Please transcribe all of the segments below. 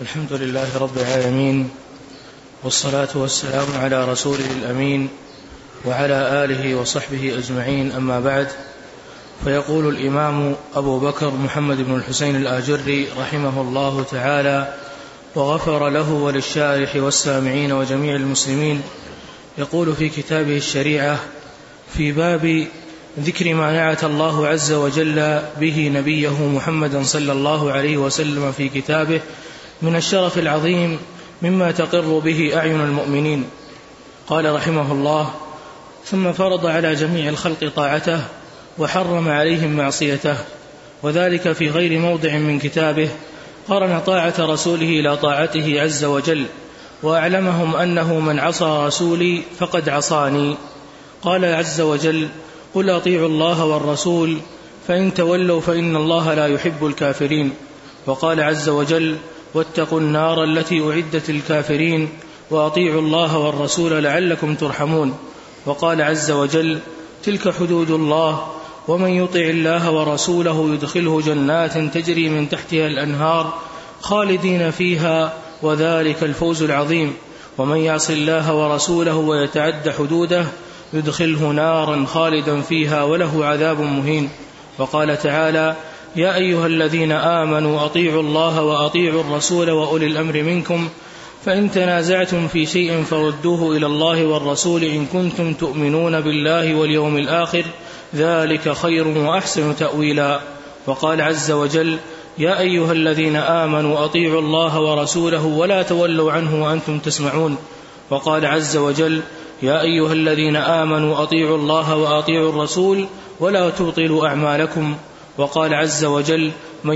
الحمد لله رب العالمين، والصلاة والسلام على رسوله الأمين وعلى آله وصحبه أجمعين، أما بعد. فيقول الإمام أبو بكر محمد بن الحسين الآجري رحمه الله تعالى وغفر له وللشارح والسامعين وجميع المسلمين، يقول في كتابه الشريعة في باب ذكر ما نعت الله عز وجل به نبيه محمدا صلى الله عليه وسلم في كتابه من الشرف العظيم مما تقر به أعين المؤمنين. قال رحمه الله: ثم فرض على جميع الخلق طاعته وحرم عليهم معصيته، وذلك في غير موضع من كتابه. قرن طاعة رسوله إلى طاعته عز وجل، وأعلمهم أنه من عصى رسولي فقد عصاني. قال عز وجل: قل أطيعوا الله والرسول فإن تولوا فإن الله لا يحب الكافرين. وقال عز وجل: واتقوا النار التي أعدت للكافرين وأطيعوا الله والرسول لعلكم ترحمون. وقال عز وجل: تلك حدود الله ومن يطع الله ورسوله يدخله جنات تجري من تحتها الأنهار خالدين فيها وذلك الفوز العظيم. ومن يعص الله ورسوله ويتعد حدوده يدخله نارا خالدا فيها وله عذاب مهين. وقال تعالى: يا أيها الذين آمنوا أطيعوا الله وأطيعوا الرسول وأولي الأمر منكم فإن تنازعتم في شيء فردوه إلى الله والرسول إن كنتم تؤمنون بالله واليوم الآخر ذلك خير وأحسن تأويلا. وقال عز وجل: يا أيها الذين آمنوا أطيعوا الله ورسوله ولا تولوا عنه وأنتم تسمعون. وقال عز وجل: يا أيها الذين آمنوا أطيعوا الله وأطيعوا الرسول ولا تبطلوا أعمالكم. وقال عز وجل: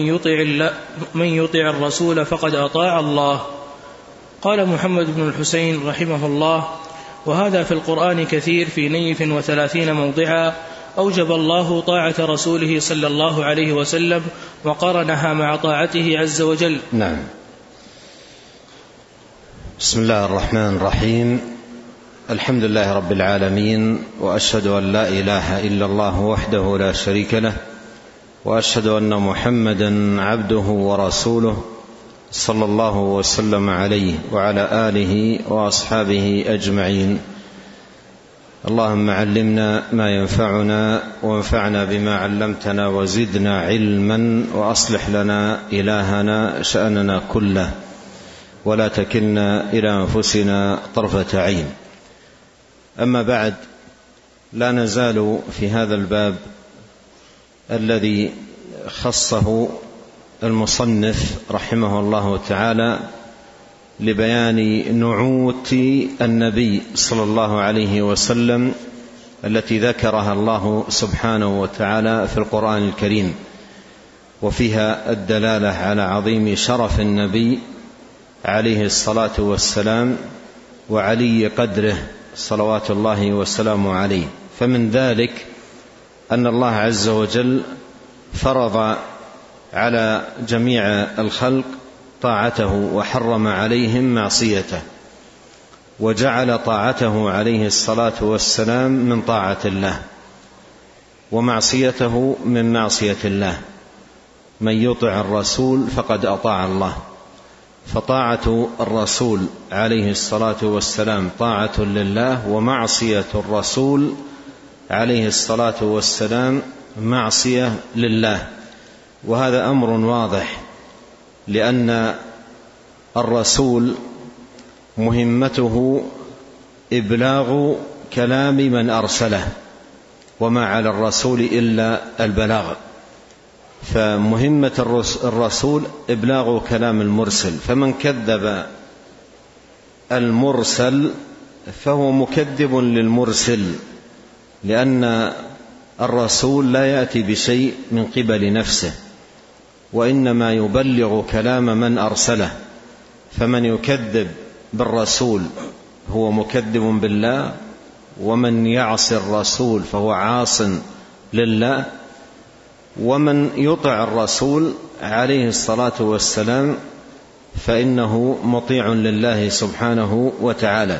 من يطع الرسول فقد أطاع الله. قال محمد بن الحسين رحمه الله: وهذا في القرآن كثير في 32 موضعا أوجب الله طاعة رسوله صلى الله عليه وسلم وقرنها مع طاعته عز وجل. نعم. بسم الله الرحمن الرحيم. الحمد لله رب العالمين، وأشهد أن لا إله إلا الله وحده لا شريك له، وأشهد أن محمدا عبده ورسوله صلى الله وسلم عليه وعلى آله وأصحابه أجمعين. اللهم علمنا ما ينفعنا وانفعنا بما علمتنا وزدنا علما، وأصلح لنا إلهنا شأننا كله، ولا تكلنا إلى أنفسنا طرفة عين. أما بعد، لا نزال في هذا الباب الذي خصه المصنف رحمه الله تعالى لبيان نعوت النبي صلى الله عليه وسلم التي ذكرها الله سبحانه وتعالى في القرآن الكريم، وفيها الدلالة على عظيم شرف النبي عليه الصلاة والسلام وعلي قدره صلوات الله وسلامه عليه. فمن ذلك أن الله عز وجل فرض على جميع الخلق طاعته وحرم عليهم معصيته، وجعل طاعته عليه الصلاة والسلام من طاعة الله ومعصيته من معصية الله. من يطع الرسول فقد أطاع الله، فطاعة الرسول عليه الصلاة والسلام طاعة لله، ومعصية الرسول عليه الصلاة والسلام معصية لله. وهذا أمر واضح، لأن الرسول مهمته إبلاغ كلام من أرسله، وما على الرسول إلا البلاغ. فمهمة الرسول إبلاغ كلام المرسل، فمن كذب المرسل فهو مكذب للمرسل، لأن الرسول لا يأتي بشيء من قبل نفسه، وإنما يبلغ كلام من أرسله. فمن يكذب بالرسول هو مكذب بالله، ومن يعص الرسول فهو عاص لله، ومن يطع الرسول عليه الصلاة والسلام فإنه مطيع لله سبحانه وتعالى.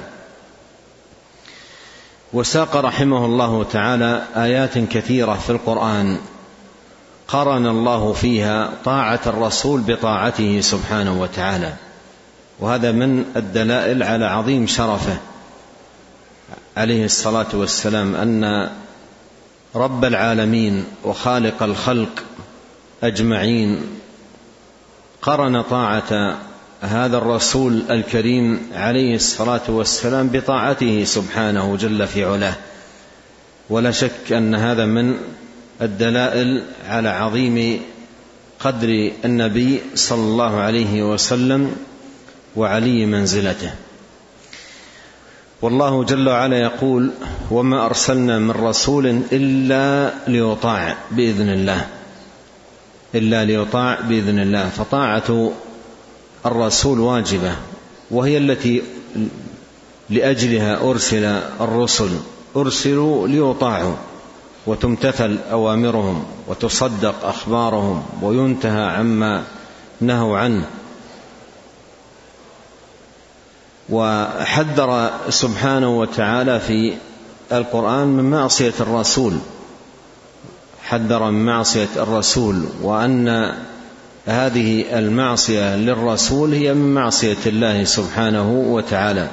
وساق رحمه الله تعالى آيات كثيرة في القرآن قرن الله فيها طاعة الرسول بطاعته سبحانه وتعالى، وهذا من الدلائل على عظيم شرفه عليه الصلاة والسلام، أن رب العالمين وخالق الخلق أجمعين قرن طاعة هذا الرسول الكريم عليه الصلاة والسلام بطاعته سبحانه جل في علاه. ولا شك أن هذا من الدلائل على عظيم قدر النبي صلى الله عليه وسلم وعلي منزلته. والله جل وعلا يقول: وما أرسلنا من رسول إلا ليطاع بإذن الله، إلا ليطاع بإذن الله. فطاعة الرسول واجبة، وهي التي لأجلها أرسل الرسل، أرسلوا ليطاعوا وتمتثل أوامرهم وتصدق أخبارهم وينتهى عما نهوا عنه. وحذر سبحانه وتعالى في القرآن من معصية الرسول، حذر من معصية الرسول، وأن هذه المعصية للرسول هي من معصية الله سبحانه وتعالى.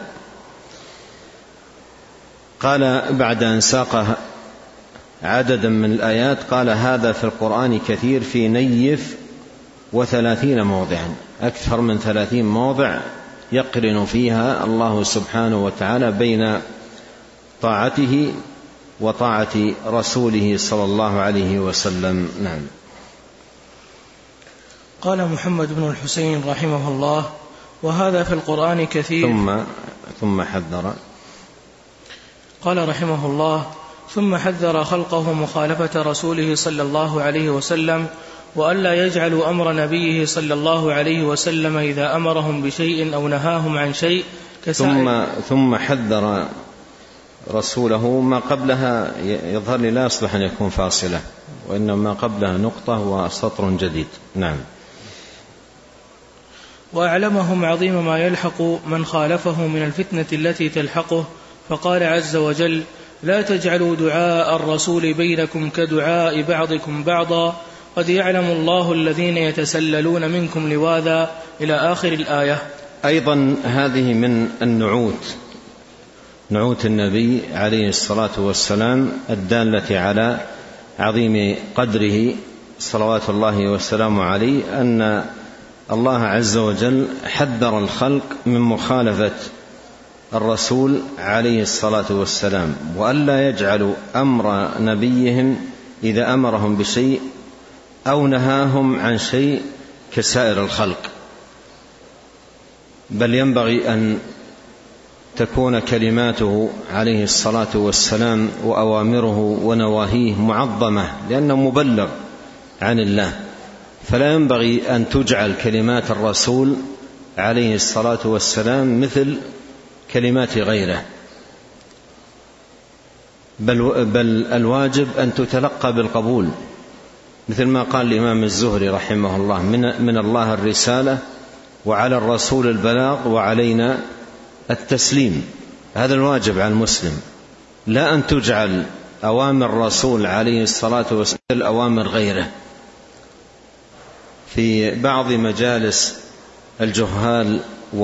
قال بعد أن ساق عددا من الآيات، قال: هذا في القرآن كثير في نيف 30 موضعا، أكثر من 30 موضع يقرن فيها الله سبحانه وتعالى بين طاعته وطاعة رسوله صلى الله عليه وسلم. نعم. قال محمد بن الحسين رحمه الله: وهذا في القرآن كثير. ثم حذر. قال رحمه الله: ثم حذر خلقه مخالفة رسوله صلى الله عليه وسلم، وألا يجعلوا أمر نبيه صلى الله عليه وسلم إذا أمرهم بشيء أو نهاهم عن شيء ثم حذر رسوله. ما قبلها يظهر لي لا يصلح أن يكون فاصلة، وإنما قبلها نقطة وسطر جديد. نعم. وأعلمهم عظيم ما يلحق من خالفه من الفتنة التي تلحقه، فقال عز وجل: لا تجعلوا دعاء الرسول بينكم كدعاء بعضكم بعضا قد يعلم الله الذين يتسللون منكم لواذا، إلى آخر الآية. أيضا هذه من نعوت النبي عليه الصلاة والسلام الدالة على عظيم قدره صلوات الله وسلامه عليه، أن الله عز وجل حذر الخلق من مخالفة الرسول عليه الصلاة والسلام، وألا يجعلوا أمر نبيهم إذا أمرهم بشيء أو نهاهم عن شيء كسائر الخلق، بل ينبغي أن تكون كلماته عليه الصلاة والسلام وأوامره ونواهيه معظمة، لأنه مبلغ عن الله، فلا ينبغي أن تجعل كلمات الرسول عليه الصلاة والسلام مثل كلمات غيره، بل الواجب أن تتلقى بالقبول، مثل ما قال الإمام الزهري رحمه الله: من الله الرسالة وعلى الرسول البلاغ وعلينا التسليم. هذا الواجب على المسلم، لا أن تجعل أوامر الرسول عليه الصلاة والسلام أوامر غيره. في بعض مجالس الجهال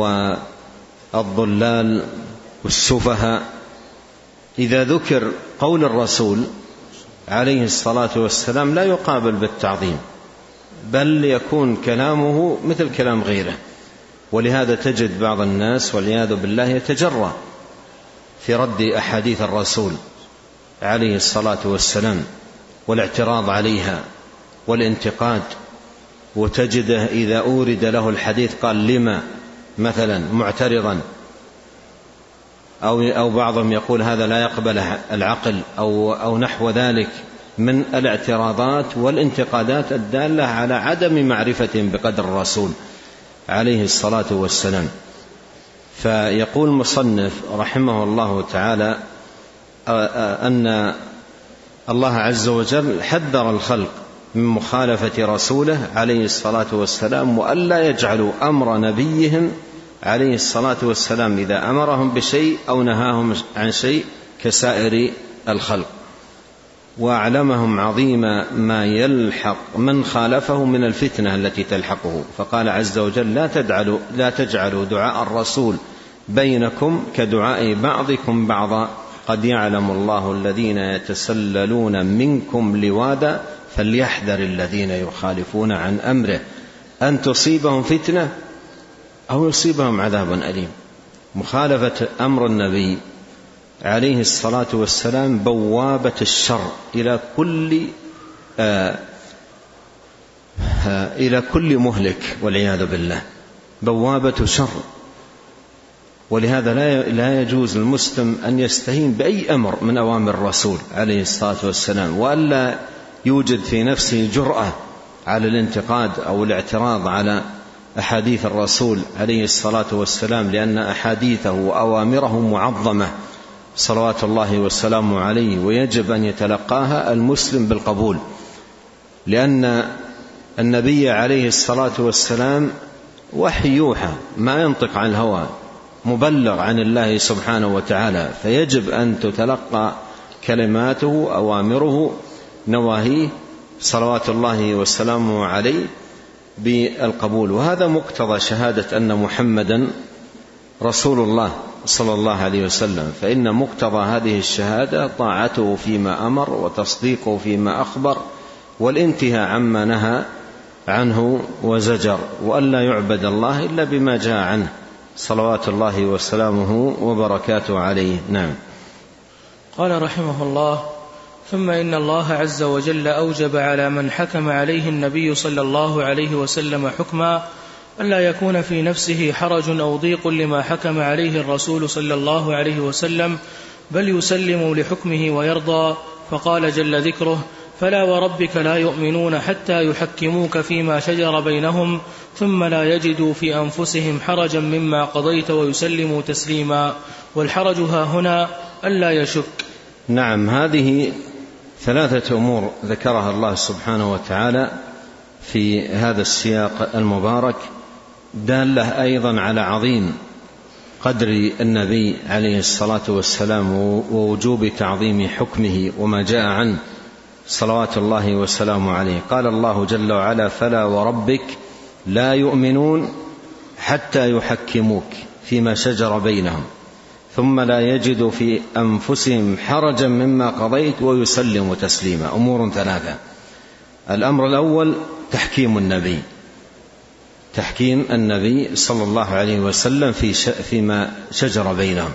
والضلال والسفهاء إذا ذكر قول الرسول عليه الصلاة والسلام لا يقابل بالتعظيم، بل يكون كلامه مثل كلام غيره. ولهذا تجد بعض الناس والعياذ بالله يتجرأ في رد أحاديث الرسول عليه الصلاة والسلام والاعتراض عليها والانتقاد، وتجده إذا أورد له الحديث قال: لما مثلا معترضا، أو بعضهم يقول هذا لا يقبل العقل أو نحو ذلك من الاعتراضات والانتقادات الدالة على عدم معرفتهم بقدر الرسول عليه الصلاة والسلام. فيقول المصنف رحمه الله تعالى أن الله عز وجل حذر الخلق من مخالفة رسوله عليه الصلاة والسلام، وألا يجعلوا أمر نبيهم عليه الصلاة والسلام إذا أمرهم بشيء أو نهاهم عن شيء كسائر الخلق. وأعلمهم عظيم ما يلحق من خالفه من الفتنة التي تلحقه. فقال عز وجل: لا تجعلوا دعاء الرسول بينكم كدعاء بعضكم بعضا قد يعلم الله الذين يتسللون منكم لواذا فليحذر الذين يخالفون عن أمره أن تصيبهم فتنة أو يصيبهم عذاب أليم. مخالفة أمر النبي عليه الصلاة والسلام بوابة الشر إلى كل مهلك والعياذ بالله، بوابة شر. ولهذا لا يجوز المسلم أن يستهين بأي أمر من أوامر الرسول عليه الصلاة والسلام، وألا يوجد في نفسه جرأة على الانتقاد أو الاعتراض على أحاديث الرسول عليه الصلاة والسلام، لأن أحاديثه وأوامره معظمة صلوات الله والسلام عليه، ويجب أن يتلقاها المسلم بالقبول، لأن النبي عليه الصلاة والسلام وحي يوحى، ما ينطق عن الهوى، مبلغ عن الله سبحانه وتعالى، فيجب أن تتلقى كلماته أوامره نواهيه صلوات الله والسلام عليه بالقبول. وهذا مقتضى شهادة أن محمدا رسول الله صلى الله عليه وسلم، فإن مقتضى هذه الشهادة طاعته فيما أمر وتصديقه فيما أخبر والانتهاء عما نهى عنه وزجر، وألا يعبد الله إلا بما جاء عنه صلوات الله وسلامه وبركاته عليه. نعم. قال رحمه الله: ثم إن الله عز وجل أوجب على من حكم عليه النبي صلى الله عليه وسلم حكما ألا يكون في نفسه حرج أو ضيق لما حكم عليه الرسول صلى الله عليه وسلم، بل يسلم لحكمه ويرضى. فقال جل ذكره: فلا وربك لا يؤمنون حتى يحكموك فيما شجر بينهم ثم لا يجدوا في أنفسهم حرجا مما قضيت ويسلموا تسليما. والحرج ها هنا ألا يشك. نعم، هذه ثلاثة أمور ذكرها الله سبحانه وتعالى في هذا السياق المبارك، دالة أيضا على عظيم قدر النبي عليه الصلاة والسلام ووجوب تعظيم حكمه وما جاء عنه صلوات الله وسلامه عليه. قال الله جل وعلا: فلا وربك لا يؤمنون حتى يحكموك فيما شجر بينهم ثم لا يجدوا في أنفسهم حرجا مما قضيت ويسلموا تسليما. أمور ثلاثة. الأمر الأول تحكيم النبي صلى الله عليه وسلم فيما شجر بينهم،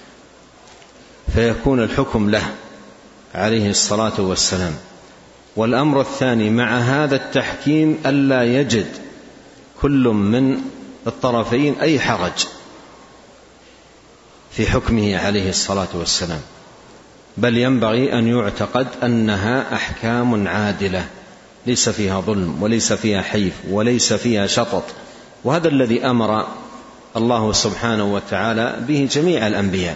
فيكون الحكم له عليه الصلاة والسلام. والأمر الثاني مع هذا التحكيم ألا يجد كل من الطرفين أي حرج في حكمه عليه الصلاة والسلام، بل ينبغي أن يعتقد أنها أحكام عادلة ليس فيها ظلم وليس فيها حيف وليس فيها شطط. وهذا الذي أمر الله سبحانه وتعالى به جميع الأنبياء: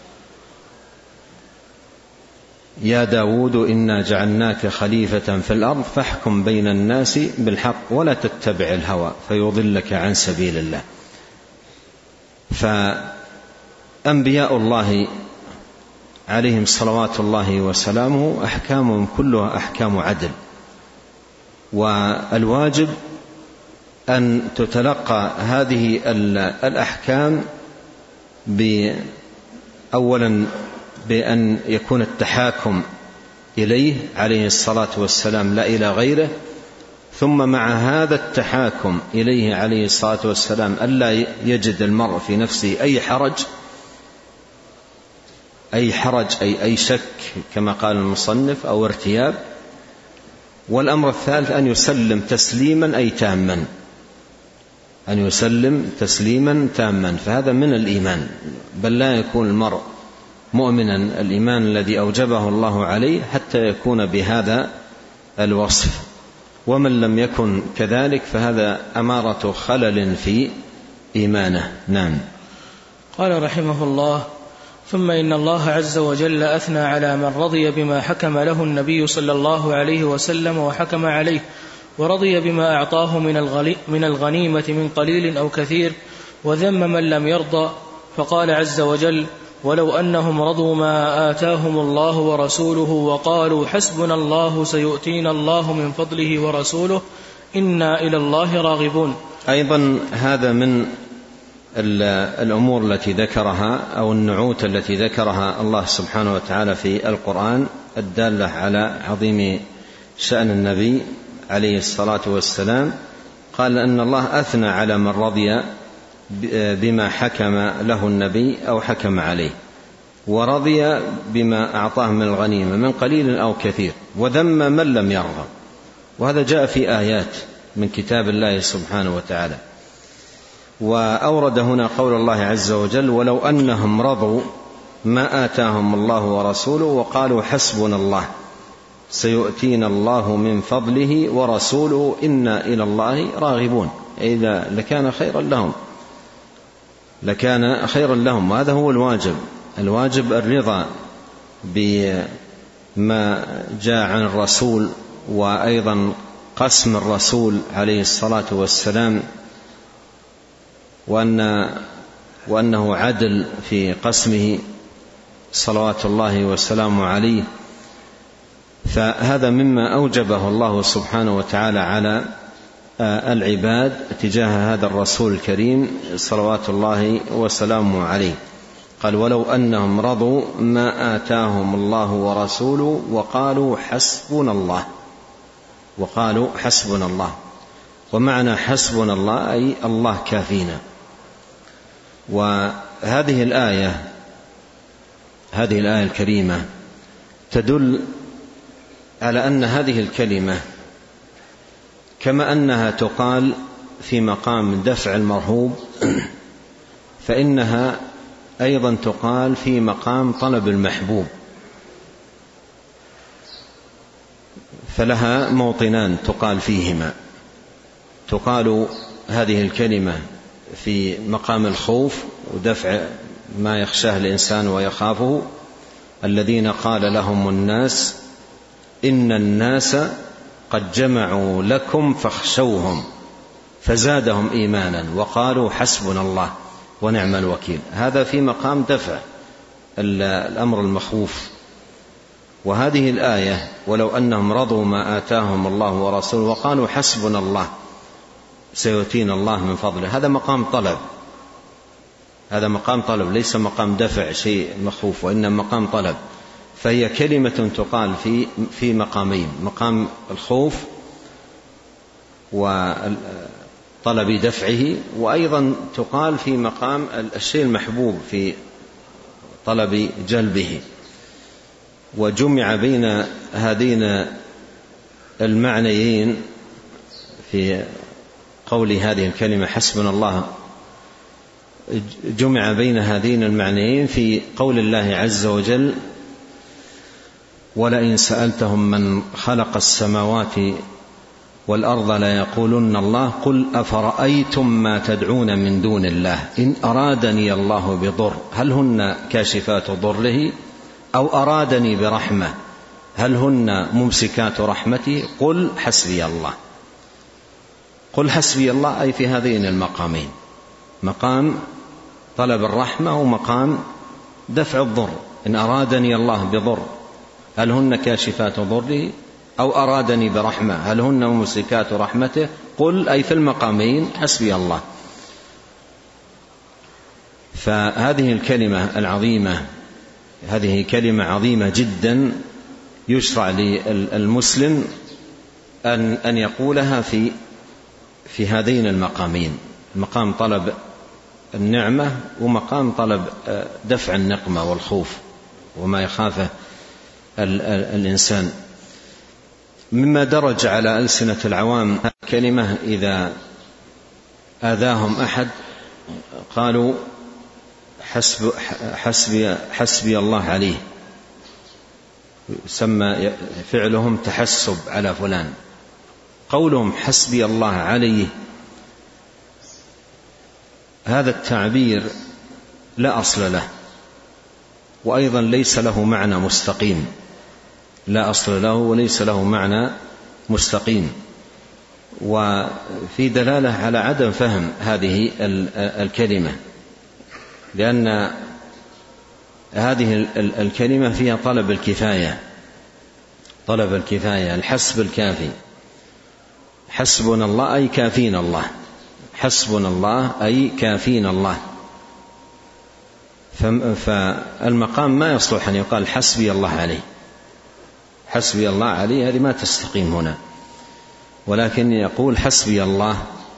يا داود إنا جعلناك خليفة في الأرض فاحكم بين الناس بالحق ولا تتبع الهوى فيضلك عن سبيل الله. فأنبياء الله عليهم صلوات الله وسلامه أحكامهم كلها أحكام عدل، والواجب أن تتلقى هذه الأحكام أولا بأن يكون التحاكم إليه عليه الصلاة والسلام لا إلى غيره، ثم مع هذا التحاكم إليه عليه الصلاة والسلام ألا يجد المرء في نفسه أي حرج أي شك كما قال المصنف أو ارتياب. والأمر الثالث أن يسلم تسليما أي تاما، أن يسلم تسليما تاما، فهذا من الإيمان. بل لا يكون المرء مؤمنا الإيمان الذي أوجبه الله عليه حتى يكون بهذا الوصف، ومن لم يكن كذلك فهذا أمارة خلل في إيمانه. نعم. قال رحمه الله: ثم إن الله عز وجل أثنى على من رضي بما حكم له النبي صلى الله عليه وسلم وحكم عليه، ورضي بما أعطاه من الغنيمة من قليل أو كثير، وذم من لم يرضى. فقال عز وجل: ولو أنهم رضوا ما آتاهم الله ورسوله وقالوا حسبنا الله سيؤتينا الله من فضله ورسوله إنا إلى الله راغبون. أيضا هذا من الأمور التي ذكرها أو النعوت التي ذكرها الله سبحانه وتعالى في القرآن الدالة على عظيم شأن النبي عليه الصلاة والسلام. قال أن الله أثنى على من رضي بما حكم له النبي أو حكم عليه، ورضي بما أعطاه من الغنيمة من قليل أو كثير، وذم من لم يرضى. وهذا جاء في آيات من كتاب الله سبحانه وتعالى. وأورد هنا قول الله عز وجل ولو أنهم رضوا ما آتاهم الله ورسوله وقالوا حسبنا الله سيؤتينا الله من فضله ورسوله إنا إلى الله راغبون، إذا لكان خيرا لهم. وهذا هو الواجب الرضا بما جاء عن الرسول، وأيضا قسم الرسول عليه الصلاة والسلام، وأنه عدل في قسمه صلوات الله وسلامه عليه. فهذا مما أوجبه الله سبحانه وتعالى على العباد تجاه هذا الرسول الكريم صلوات الله وسلامه عليه. قال ولو أنهم رضوا ما آتاهم الله ورسوله وقالوا حسبنا الله. ومعنى حسبنا الله أي الله كافينا. وهذه الآية الكريمة تدل على أن هذه الكلمة كما أنها تقال في مقام دفع المرهوب، فإنها أيضا تقال في مقام طلب المحبوب، فلها موطنان تقال فيهما. تقال هذه الكلمة في مقام الخوف ودفع ما يخشاه الإنسان ويخافه، الذين قال لهم الناس إن الناس قد جمعوا لكم فاخشوهم فزادهم إيمانا وقالوا حسبنا الله ونعم الوكيل. هذا في مقام دفع الأمر المخوف. وهذه الآية ولو أنهم رضوا ما آتاهم الله ورسوله وقالوا حسبنا الله سيؤتينا الله من فضله، هذا مقام طلب ليس مقام دفع شيء مخوف، وإنما مقام طلب. فهي كلمة تقال في مقامين، مقام الخوف وطلب دفعه، وأيضا تقال في مقام الشيء المحبوب في طلب جلبه. وجمع بين هذين المعنيين في قول هذه الكلمة حسبنا الله، جمع بين هذين المعنيين في قول الله عز وجل ولئن سألتهم من خلق السماوات والأرض ليقولن الله قل أفرأيتم ما تدعون من دون الله إن أرادني الله بضر هل هن كاشفات ضره أو أرادني برحمة هل هن ممسكات رحمته قل حسبي الله أي في هذين المقامين، مقام طلب الرحمة ومقام دفع الضر. إن أرادني الله بضر هل هن كاشفات ضره أو أرادني برحمة هل هن ممسكات رحمته قل أي في المقامين حسبي الله. فهذه الكلمة العظيمة هذه كلمة عظيمة جدا يشرع للمسلم أن يقولها في هذين المقامين، مقام طلب النعمة ومقام طلب دفع النقمة والخوف وما يخافه الإنسان. مما درج على ألسنة العوام كلمة إذا آذاهم أحد قالوا حسبي الله عليه، سمى فعلهم تحسب على فلان. قولهم حسبي الله عليه هذا التعبير لا أصل له، وأيضا ليس له معنى مستقيم، لا أصل له وليس له معنى مستقيم، وفي دلالة على عدم فهم هذه الكلمة، لأن هذه الكلمة فيها طلب الكفاية، طلب الكفاية، الحسب الكافي. حسبنا الله أي كافينا الله، حسبنا الله أي كافينا الله. فالمقام ما يصلح أن يقال حسبي الله عليه، حسبي الله عليه، هذه ما تستقيم هنا، ولكن يقول حسبي الله،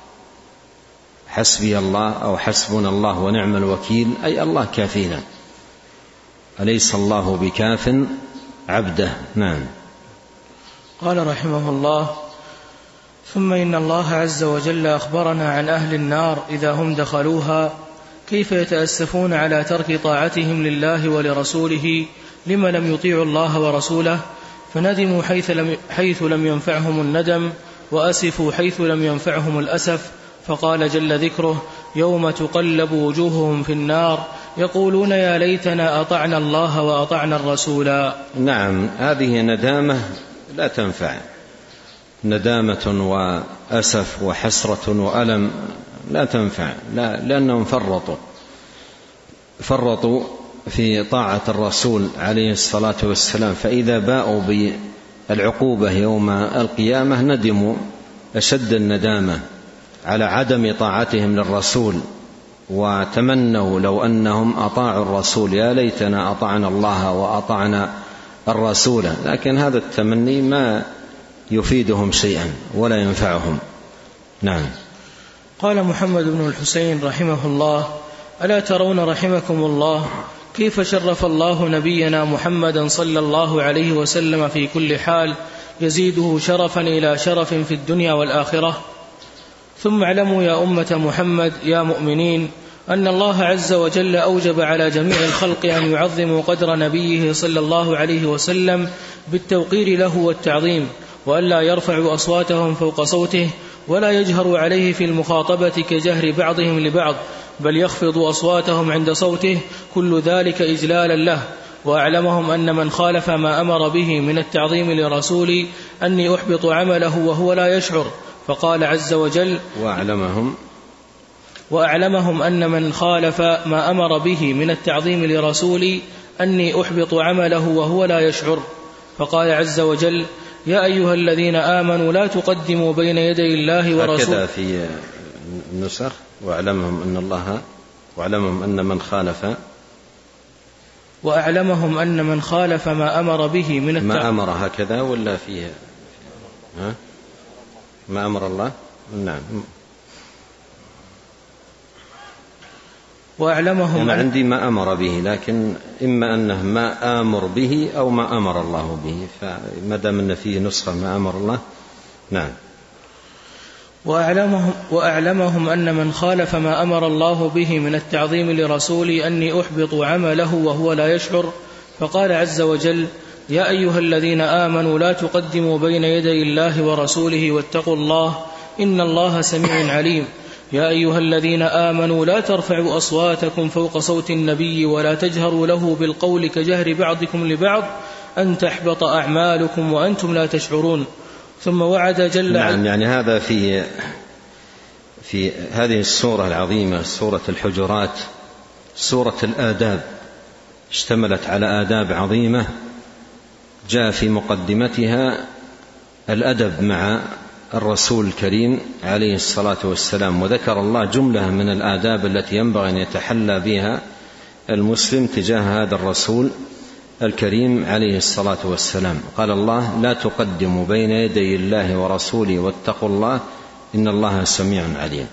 حسبي الله أو حسبنا الله ونعم الوكيل، أي الله كافينا، أليس الله بكاف عبده. نعم. قال رحمه الله: ثم إن الله عز وجل أخبرنا عن أهل النار إذا هم دخلوها كيف يتأسفون على ترك طاعتهم لله ولرسوله لما لم يطيعوا الله ورسوله، فندموا حيث لم ينفعهم الندم، وأسفوا حيث لم ينفعهم الأسف. فقال جل ذكره: يوم تقلب وجوههم في النار يقولون يا ليتنا أطعنا الله وأطعنا الرسول. نعم، هذه ندامة لا تنفع، ندامة وأسف وحسرة وألم لا تنفع، لأنهم فرطوا في طاعة الرسول عليه الصلاة والسلام، فإذا باءوا بالعقوبة يوم القيامة ندموا أشد الندامة على عدم طاعتهم للرسول، وتمنوا لو أنهم أطاعوا الرسول، يا ليتنا أطعنا الله وأطعنا الرسول، لكن هذا التمني ما يفيدهم شيئا ولا ينفعهم. نعم. قال محمد بن الحسين رحمه الله: ألا ترون رحمكم الله كيف شرف الله نبينا محمدا صلى الله عليه وسلم في كل حال، يزيده شرفا إلى شرف في الدنيا والآخرة. ثم اعلموا يا أمة محمد يا مؤمنين أن الله عز وجل أوجب على جميع الخلق أن يعظموا قدر نبيه صلى الله عليه وسلم بالتوقير له والتعظيم، وألا يرفعوا أصواتهم فوق صوته، ولا يجهروا عليه في المخاطبة كجهر بعضهم لبعض، بل يخفضوا أصواتهم عند صوته، كل ذلك إجلالا له. وأعلمهم أن من خالف ما أمر به من التعظيم لرسولي أني أحبط عمله وهو لا يشعر. فقال عز وجل: وأعلمهم أن من خالف ما أمر به من التعظيم لرسولي أني أحبط عمله وهو لا يشعر. فقال عز وجل: يا أيها الذين آمنوا لا تقدموا بين يدي الله ورسوله. هكذا في النسخ: وأعلمهم أن الله، وأعلمهم أن من خالف، وأعلمهم أن من خالف ما أمر به من ما أمر، هكذا ولا فيه ما أمر الله؟ نعم. وأعلمهم أنا عندي ما أمر به، لكن إما أنه ما آمر به أو ما أمر الله به، فما دام أن فيه نسخة ما أمر الله. نعم. وأعلمهم أن من خالف ما أمر الله به من التعظيم لرسولي أني أحبط عمله وهو لا يشعر. فقال عز وجل: يا أيها الذين آمنوا لا تقدموا بين يدي الله ورسوله واتقوا الله إن الله سميع عليم. يا أيها الذين آمنوا لا ترفعوا أصواتكم فوق صوت النبي ولا تجهروا له بالقول كجهر بعضكم لبعض أن تحبط أعمالكم وأنتم لا تشعرون. ثم وعد جل. نعم، يعني هذا في هذه السورة العظيمة، سورة الحجرات، سورة الآداب، اشتملت على آداب عظيمة، جاء في مقدمتها الأدب مع الرسول الكريم عليه الصلاة والسلام، وذكر الله جملة من الآداب التي ينبغي أن يتحلى بها المسلم تجاه هذا الرسول الكريم عليه الصلاة والسلام. قال الله: لا تقدموا بين يدي الله ورسوله واتقوا الله إن الله سميع عليم.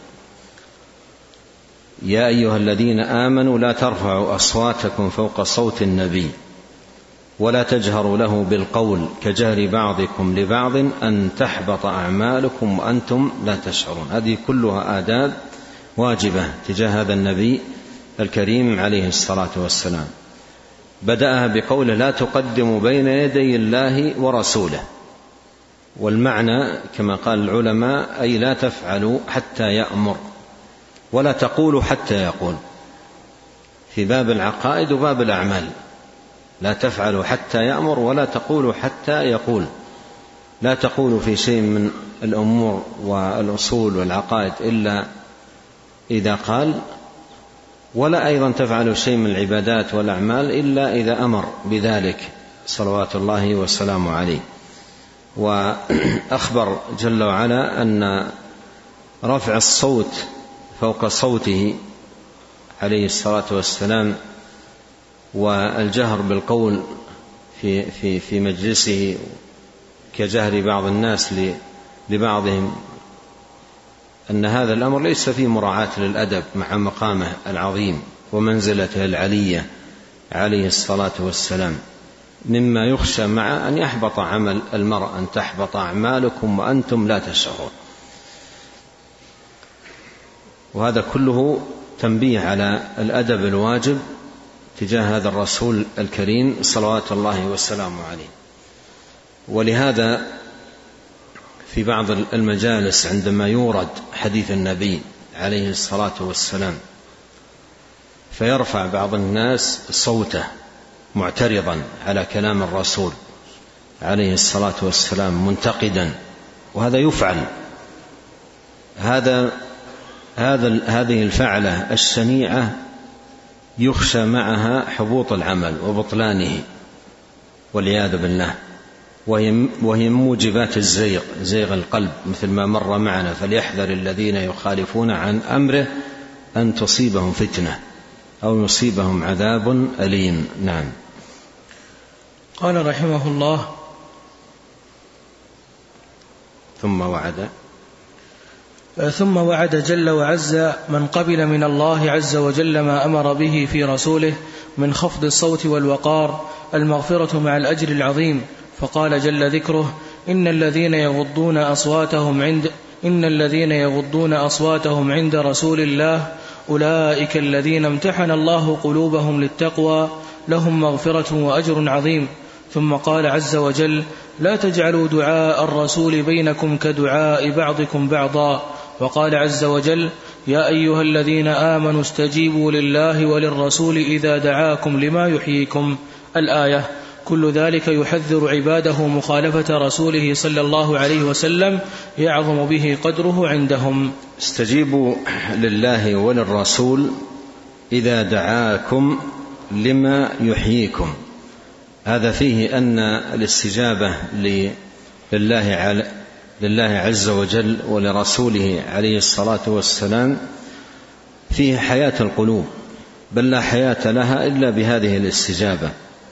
يا أيها الذين آمنوا لا ترفعوا أصواتكم فوق صوت النبي ولا تجهروا له بالقول كجهر بعضكم لبعض أن تحبط أعمالكم وأنتم لا تشعرون. هذه كلها آداب واجبة تجاه هذا النبي الكريم عليه الصلاة والسلام. بدأها بقوله: لا تقدموا بين يدي الله ورسوله، والمعنى كما قال العلماء أي لا تفعلوا حتى يأمر ولا تقولوا حتى يقول، في باب العقائد وباب الأعمال. لا تفعلوا حتى يأمر ولا تقولوا حتى يقول. لا تقولوا في شيء من الأمور والأصول والعقائد إلا إذا قال، ولا أيضا تفعل شيء من العبادات والأعمال إلا إذا أمر بذلك صلوات الله وسلامه عليه. وأخبر جل وعلا أن رفع الصوت فوق صوته عليه الصلاة والسلام والجهر بالقول في مجلسه كجهر بعض الناس لبعضهم، أن هذا الأمر ليس فيه مراعاة للأدب مع مقامه العظيم ومنزلته العلية عليه الصلاة والسلام، مما يخشى مع أن يحبط عمل المرء، أن تحبط أعمالكم وأنتم لا تشعرون. وهذا كله تنبيه على الأدب الواجب تجاه هذا الرسول الكريم صلوات الله والسلام عليه. ولهذا في بعض المجالس عندما يورد حديث النبي عليه الصلاة والسلام فيرفع بعض الناس صوته معترضا على كلام الرسول عليه الصلاة والسلام منتقدا، وهذا يفعل. هذه الفعلة الشنيعة يخشى معها حبوط العمل وبطلانه والعياذ بالله، وهي موجبات زيغ القلب، مثل ما مر معنا: فليحذر الذين يخالفون عن أمره أن تصيبهم فتنة أو يصيبهم عذاب أليم. نعم. قال رحمه الله: ثم وعد جل وعز من قبل من الله عز وجل ما أمر به في رسوله من خفض الصوت والوقار المغفرة مع الأجر العظيم، فقال جل ذكره: إن الذين يغضون أصواتهم عند رسول الله أولئك الذين امتحن الله قلوبهم للتقوى لهم مغفرة وأجر عظيم. ثم قال عز وجل: لا تجعلوا دعاء الرسول بينكم كدعاء بعضكم بعضا. وقال عز وجل: يا أيها الذين آمنوا استجيبوا لله وللرسول إذا دعاكم لما يحييكم. الآية. كل ذلك يحذر عباده مخالفة رسوله صلى الله عليه وسلم يعظم به قدره عندهم. استجيبوا لله وللرسول إذا دعاكم لما يحييكم. هذا فيه أن الاستجابة لله عز وجل ولرسوله عليه الصلاة والسلام فيه حياة القلوب، بل لا حياة لها إلا بهذه الاستجابة.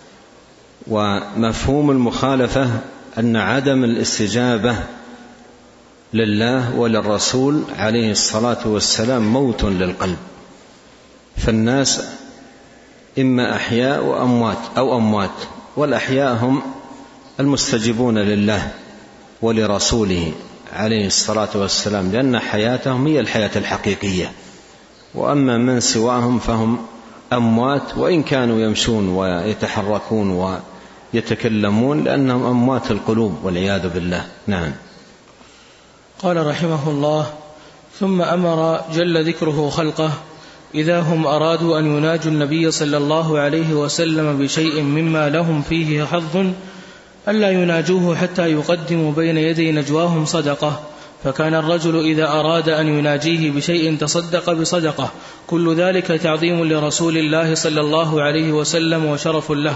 ومفهوم المخالفة أن عدم الاستجابة لله وللرسول عليه الصلاة والسلام موت للقلب. فالناس إما أحياء وأموات أو أموات، والأحياء هم المستجيبون لله ولرسوله عليه الصلاة والسلام، لأن حياتهم هي الحياة الحقيقية. وأما من سواهم فهم أموات، وإن كانوا يمشون ويتحركون ويتكلمون لأنهم أموات القلوب والعياذ بالله. نعم. قال رحمه الله: ثم أمر جل ذكره خلقه إذا هم أرادوا أن يناجوا النبي صلى الله عليه وسلم بشيء مما لهم فيه حظ ألا يناجوه حتى يقدموا بين يدي نجواهم صدقة. فكان الرجل إذا أراد أن يناجيه بشيء تصدق بصدقة، كل ذلك تعظيم لرسول الله صلى الله عليه وسلم وشرف له.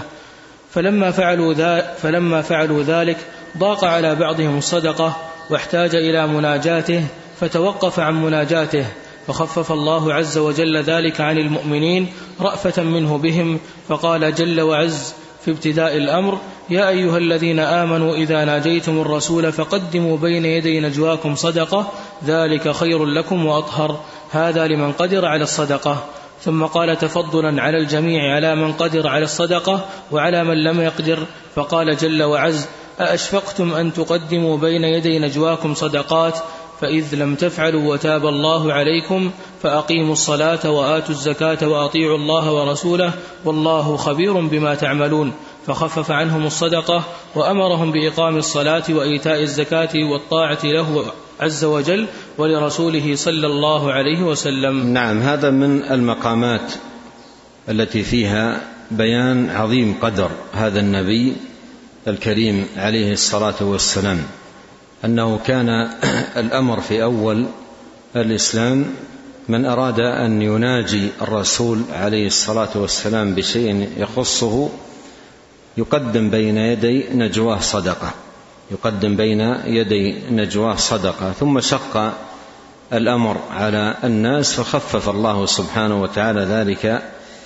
فلما فعلوا ذلك ضاق على بعضهم الصدقة واحتاج إلى مناجاته فتوقف عن مناجاته، فخفف الله عز وجل ذلك عن المؤمنين رأفة منه بهم، فقال جل وعز في ابتداء الأمر: يا أيها الذين آمنوا إذا ناجيتم الرسول فقدموا بين يدي نجواكم صدقة ذلك خير لكم وأطهر. هذا لمن قدر على الصدقة. ثم قال تفضلا على الجميع على من قدر على الصدقة وعلى من لم يقدر، فقال جل وعز: أأشفقتم أن تقدموا بين يدي نجواكم صدقات فإذ لم تفعلوا وتاب الله عليكم فأقيموا الصلاة وآتوا الزكاة وأطيعوا الله ورسوله والله خبير بما تعملون. فخفف عنهم الصدقة وأمرهم بإقام الصلاة وإيتاء الزكاة والطاعة له عز وجل ولرسوله صلى الله عليه وسلم. نعم. هذا من المقامات التي فيها بيان عظيم قدر هذا النبي الكريم عليه الصلاة والسلام، أنه كان الأمر في أول الإسلام من أراد أن يناجي الرسول عليه الصلاة والسلام بشيء يخصه يقدم بين يدي نجواه صدقة، يقدم بين يدي نجواه صدقة. ثم شق الأمر على الناس فخفف الله سبحانه وتعالى ذلك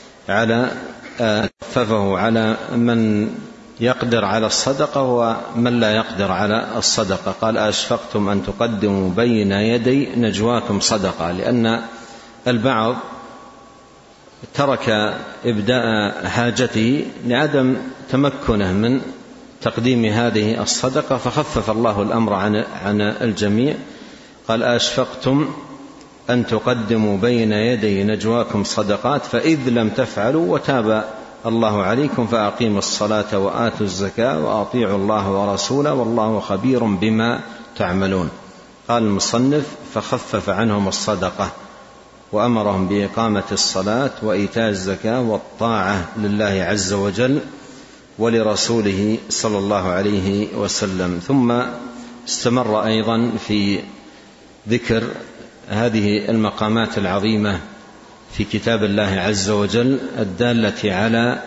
خففه على من يقدر على الصدقة ومن لا يقدر على الصدقة. قال أشفقتم أن تقدموا بين يدي نجواكم صدقة، لأن البعض ترك إبداء حاجته لعدم تمكنه من تقديم هذه الصدقة، فخفف الله الأمر عن الجميع. قال أشفقتم أن تقدموا بين يدي نجواكم صدقات فإذ لم تفعلوا وتاب الله عليكم فأقيموا الصلاة وآتوا الزكاة وأطيعوا الله ورسوله والله خبير بما تعملون. قال المصنف فخفف عنهم الصدقة وأمرهم بإقامة الصلاة وإيتاء الزكاة والطاعة لله عز وجل ولرسوله صلى الله عليه وسلم. ثم استمر أيضا في ذكر هذه المقامات العظيمة في كتاب الله عز وجل الدالة على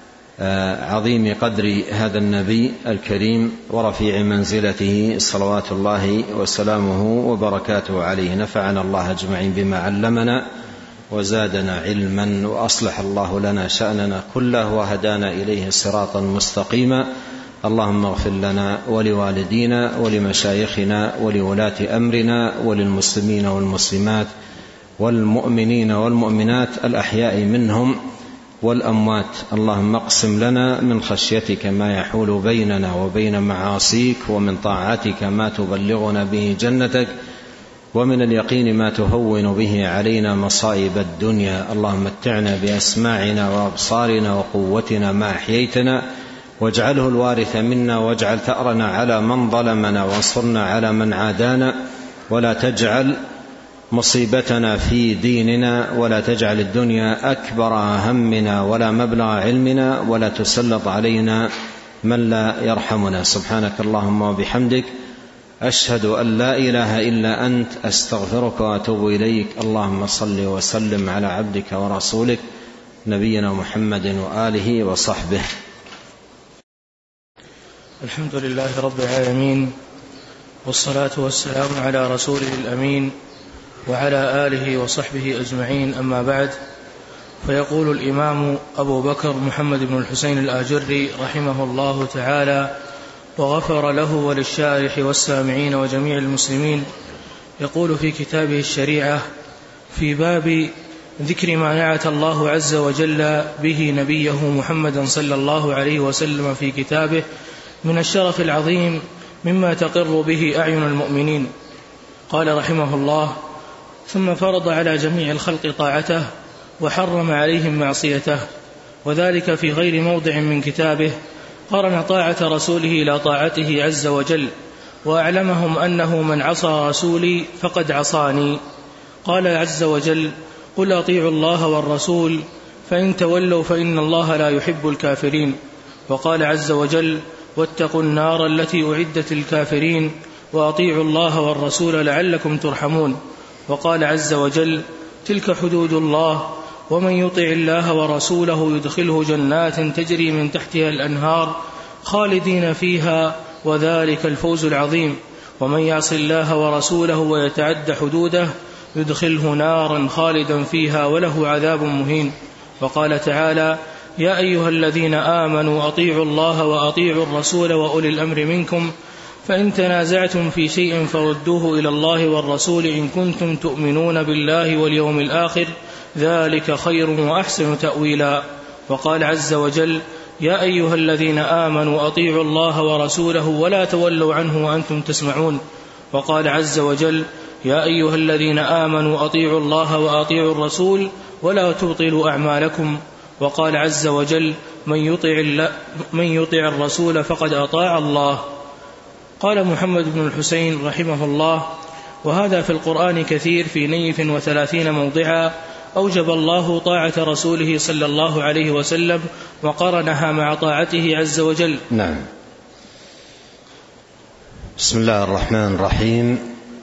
عظيم قدر هذا النبي الكريم ورفيع منزلته صلوات الله وسلامه وبركاته عليه. نفعنا الله أجمعين بما علمنا وزادنا علما وأصلح الله لنا شأننا كله وهدانا إليه صراطا مستقيما. اللهم اغفر لنا ولوالدينا ولمشايخنا ولولاة أمرنا وللمسلمين والمسلمات والمؤمنين والمؤمنات الأحياء منهم والأموات. اللهم اقسم لنا من خشيتك ما يحول بيننا وبين معاصيك ومن طاعتك ما تبلغنا به جنتك ومن اليقين ما تهون به علينا مصائب الدنيا. اللهم متعنا بأسماعنا وأبصارنا وقوتنا ما أحييتنا واجعله الوارث منا واجعل ثأرنا على من ظلمنا وانصرنا على من عادانا ولا تجعل مصيبتنا في ديننا ولا تجعل الدنيا أكبر همنا ولا مبلغ علمنا ولا تسلط علينا من لا يرحمنا. سبحانك اللهم وبحمدك أشهد أن لا إله إلا أنت أستغفرك وأتوب إليك. اللهم صل وسلم على عبدك ورسولك نبينا محمد وآله وصحبه. الحمد لله رب العالمين والصلاة والسلام على رسوله الأمين وعلى آله وصحبه أجمعين، أما بعد. فيقول الإمام أبو بكر محمد بن الحسين الآجري رحمه الله تعالى وغفر له وللشارح والسامعين وجميع المسلمين، يقول في كتابه الشريعة في باب ذكر ما نعت الله عز وجل به نبيه محمدا صلى الله عليه وسلم في كتابه من الشرف العظيم مما تقر به أعين المؤمنين. قال رحمه الله: ثم فرض على جميع الخلق طاعته وحرم عليهم معصيته، وذلك في غير موضع من كتابه. قرن طاعة رسوله إلى طاعته عز وجل، وأعلمهم أنه من عصى رسولي فقد عصاني. قال عز وجل: قل أطيعوا الله والرسول فإن تولوا فإن الله لا يحب الكافرين. وقال عز وجل: واتقوا النار التي أعدت للكافرين وأطيعوا الله والرسول لعلكم ترحمون. وقال عز وجل: تلك حدود الله ومن يطع الله ورسوله يدخله جنات تجري من تحتها الأنهار خالدين فيها وذلك الفوز العظيم. ومن يعص الله ورسوله ويتعد حدوده يدخله نارا خالدا فيها وله عذاب مهين. وقال تعالى: يا أيها الذين آمنوا أطيعوا الله وأطيعوا الرسول وأولي الأمر منكم فإن تنازعتم في شيء فردوه إلى الله والرسول إن كنتم تؤمنون بالله واليوم الآخر ذلك خير وأحسن تأويلا. وقال عز وجل: يا أيها الذين آمنوا أطيعوا الله ورسوله ولا تولوا عنه وأنتم تسمعون. وقال عز وجل: يا أيها الذين آمنوا أطيعوا الله وأطيعوا الرسول ولا تبطلوا أعمالكم. وقال عز وجل: من يطع الرسول فقد أطاع الله. قال محمد بن الحسين رحمه الله: وهذا في القرآن كثير في نيف 30 موضعا أوجب الله طاعة رسوله صلى الله عليه وسلم وقرنها مع طاعته عز وجل. نعم. بسم الله الرحمن الرحيم.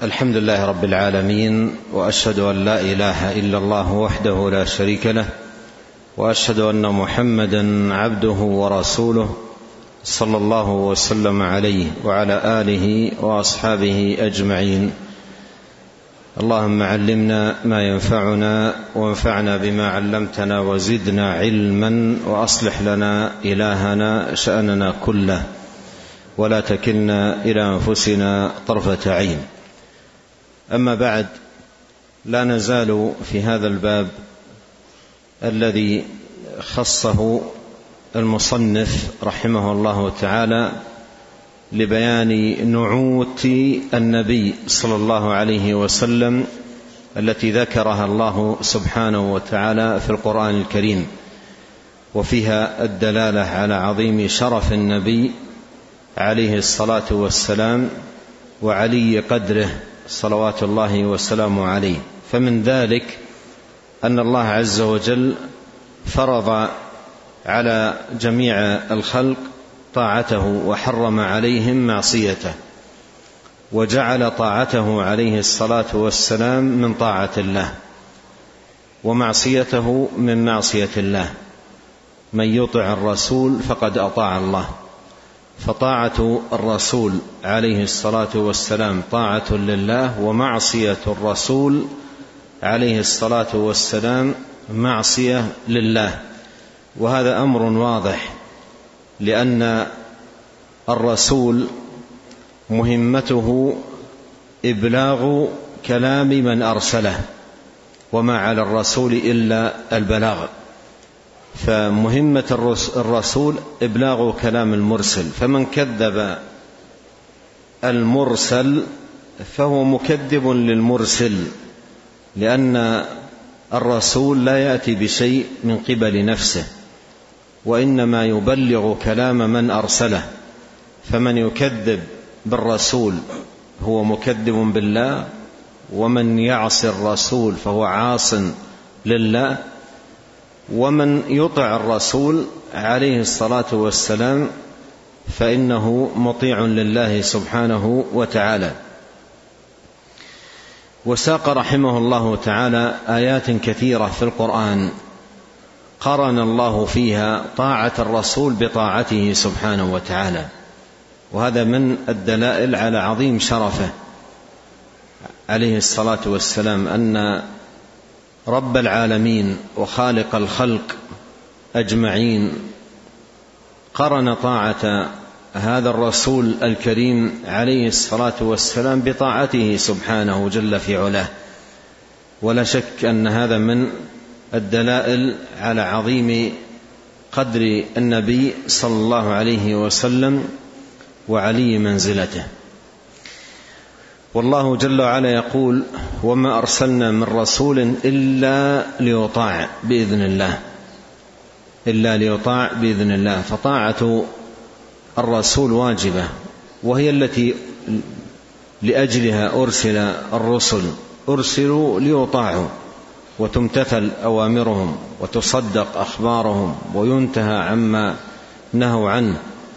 الحمد لله رب العالمين، وأشهد أن لا إله إلا الله وحده لا شريك له، وأشهد أن محمدا عبده ورسوله صلى الله وسلم عليه وعلى آله وأصحابه أجمعين. اللهم علمنا ما ينفعنا وانفعنا بما علمتنا وزدنا علما، وأصلح لنا إلهنا شأننا كله، ولا تكلنا إلى أنفسنا طرفة عين. أما بعد، لا نزال في هذا الباب الذي خصه المصنف رحمه الله تعالى لبيان نعوت النبي صلى الله عليه وسلم التي ذكرها الله سبحانه وتعالى في القرآن الكريم، وفيها الدلالة على عظيم شرف النبي عليه الصلاة والسلام وعلي قدره صلوات الله وسلامه عليه. فمن ذلك أن الله عز وجل فرض على جميع الخلق طاعته، وحرم عليهم معصيته، وجعل طاعته عليه الصلاة والسلام من طاعة الله، ومعصيته من معصية الله. من يطع الرسول فقد أطاع الله، فطاعة الرسول عليه الصلاة والسلام طاعة لله، ومعصية الرسول عليه الصلاة والسلام معصية لله. وهذا أمر واضح، لأن الرسول مهمته إبلاغ كلام من أرسله، وما على الرسول إلا البلاغ. فمهمة الرسول إبلاغ كلام المرسل، فمن كذب المرسل فهو مكذب للمرسل، لأن الرسول لا يأتي بشيء من قبل نفسه، وإنما يبلغ كلام من أرسله. فمن يكذب بالرسول هو مكذب بالله، ومن يعصي الرسول فهو عاص لله، ومن يطع الرسول عليه الصلاة والسلام فإنه مطيع لله سبحانه وتعالى. وساق رحمه الله تعالى آيات كثيرة في القرآن قرن الله فيها طاعة الرسول بطاعته سبحانه وتعالى، وهذا من الدلائل على عظيم شرفه عليه الصلاة والسلام، أن رب العالمين وخالق الخلق أجمعين قرن طاعة هذا الرسول الكريم عليه الصلاة والسلام بطاعته سبحانه جل في علاه. ولا شك أن هذا من الدلائل على عظيم قدر النبي صلى الله عليه وسلم وعلي منزلته. والله جل وعلا يقول: وما أرسلنا من رسول إلا ليطاع بإذن الله، إلا ليطاع بإذن الله. فطاعة الرسول واجبة، وهي التي لأجلها أرسل الرسل، أرسلوا ليطاعوا، وتمتثل أوامرهم، وتصدق أخبارهم، وينتهى عما نهوا عنه.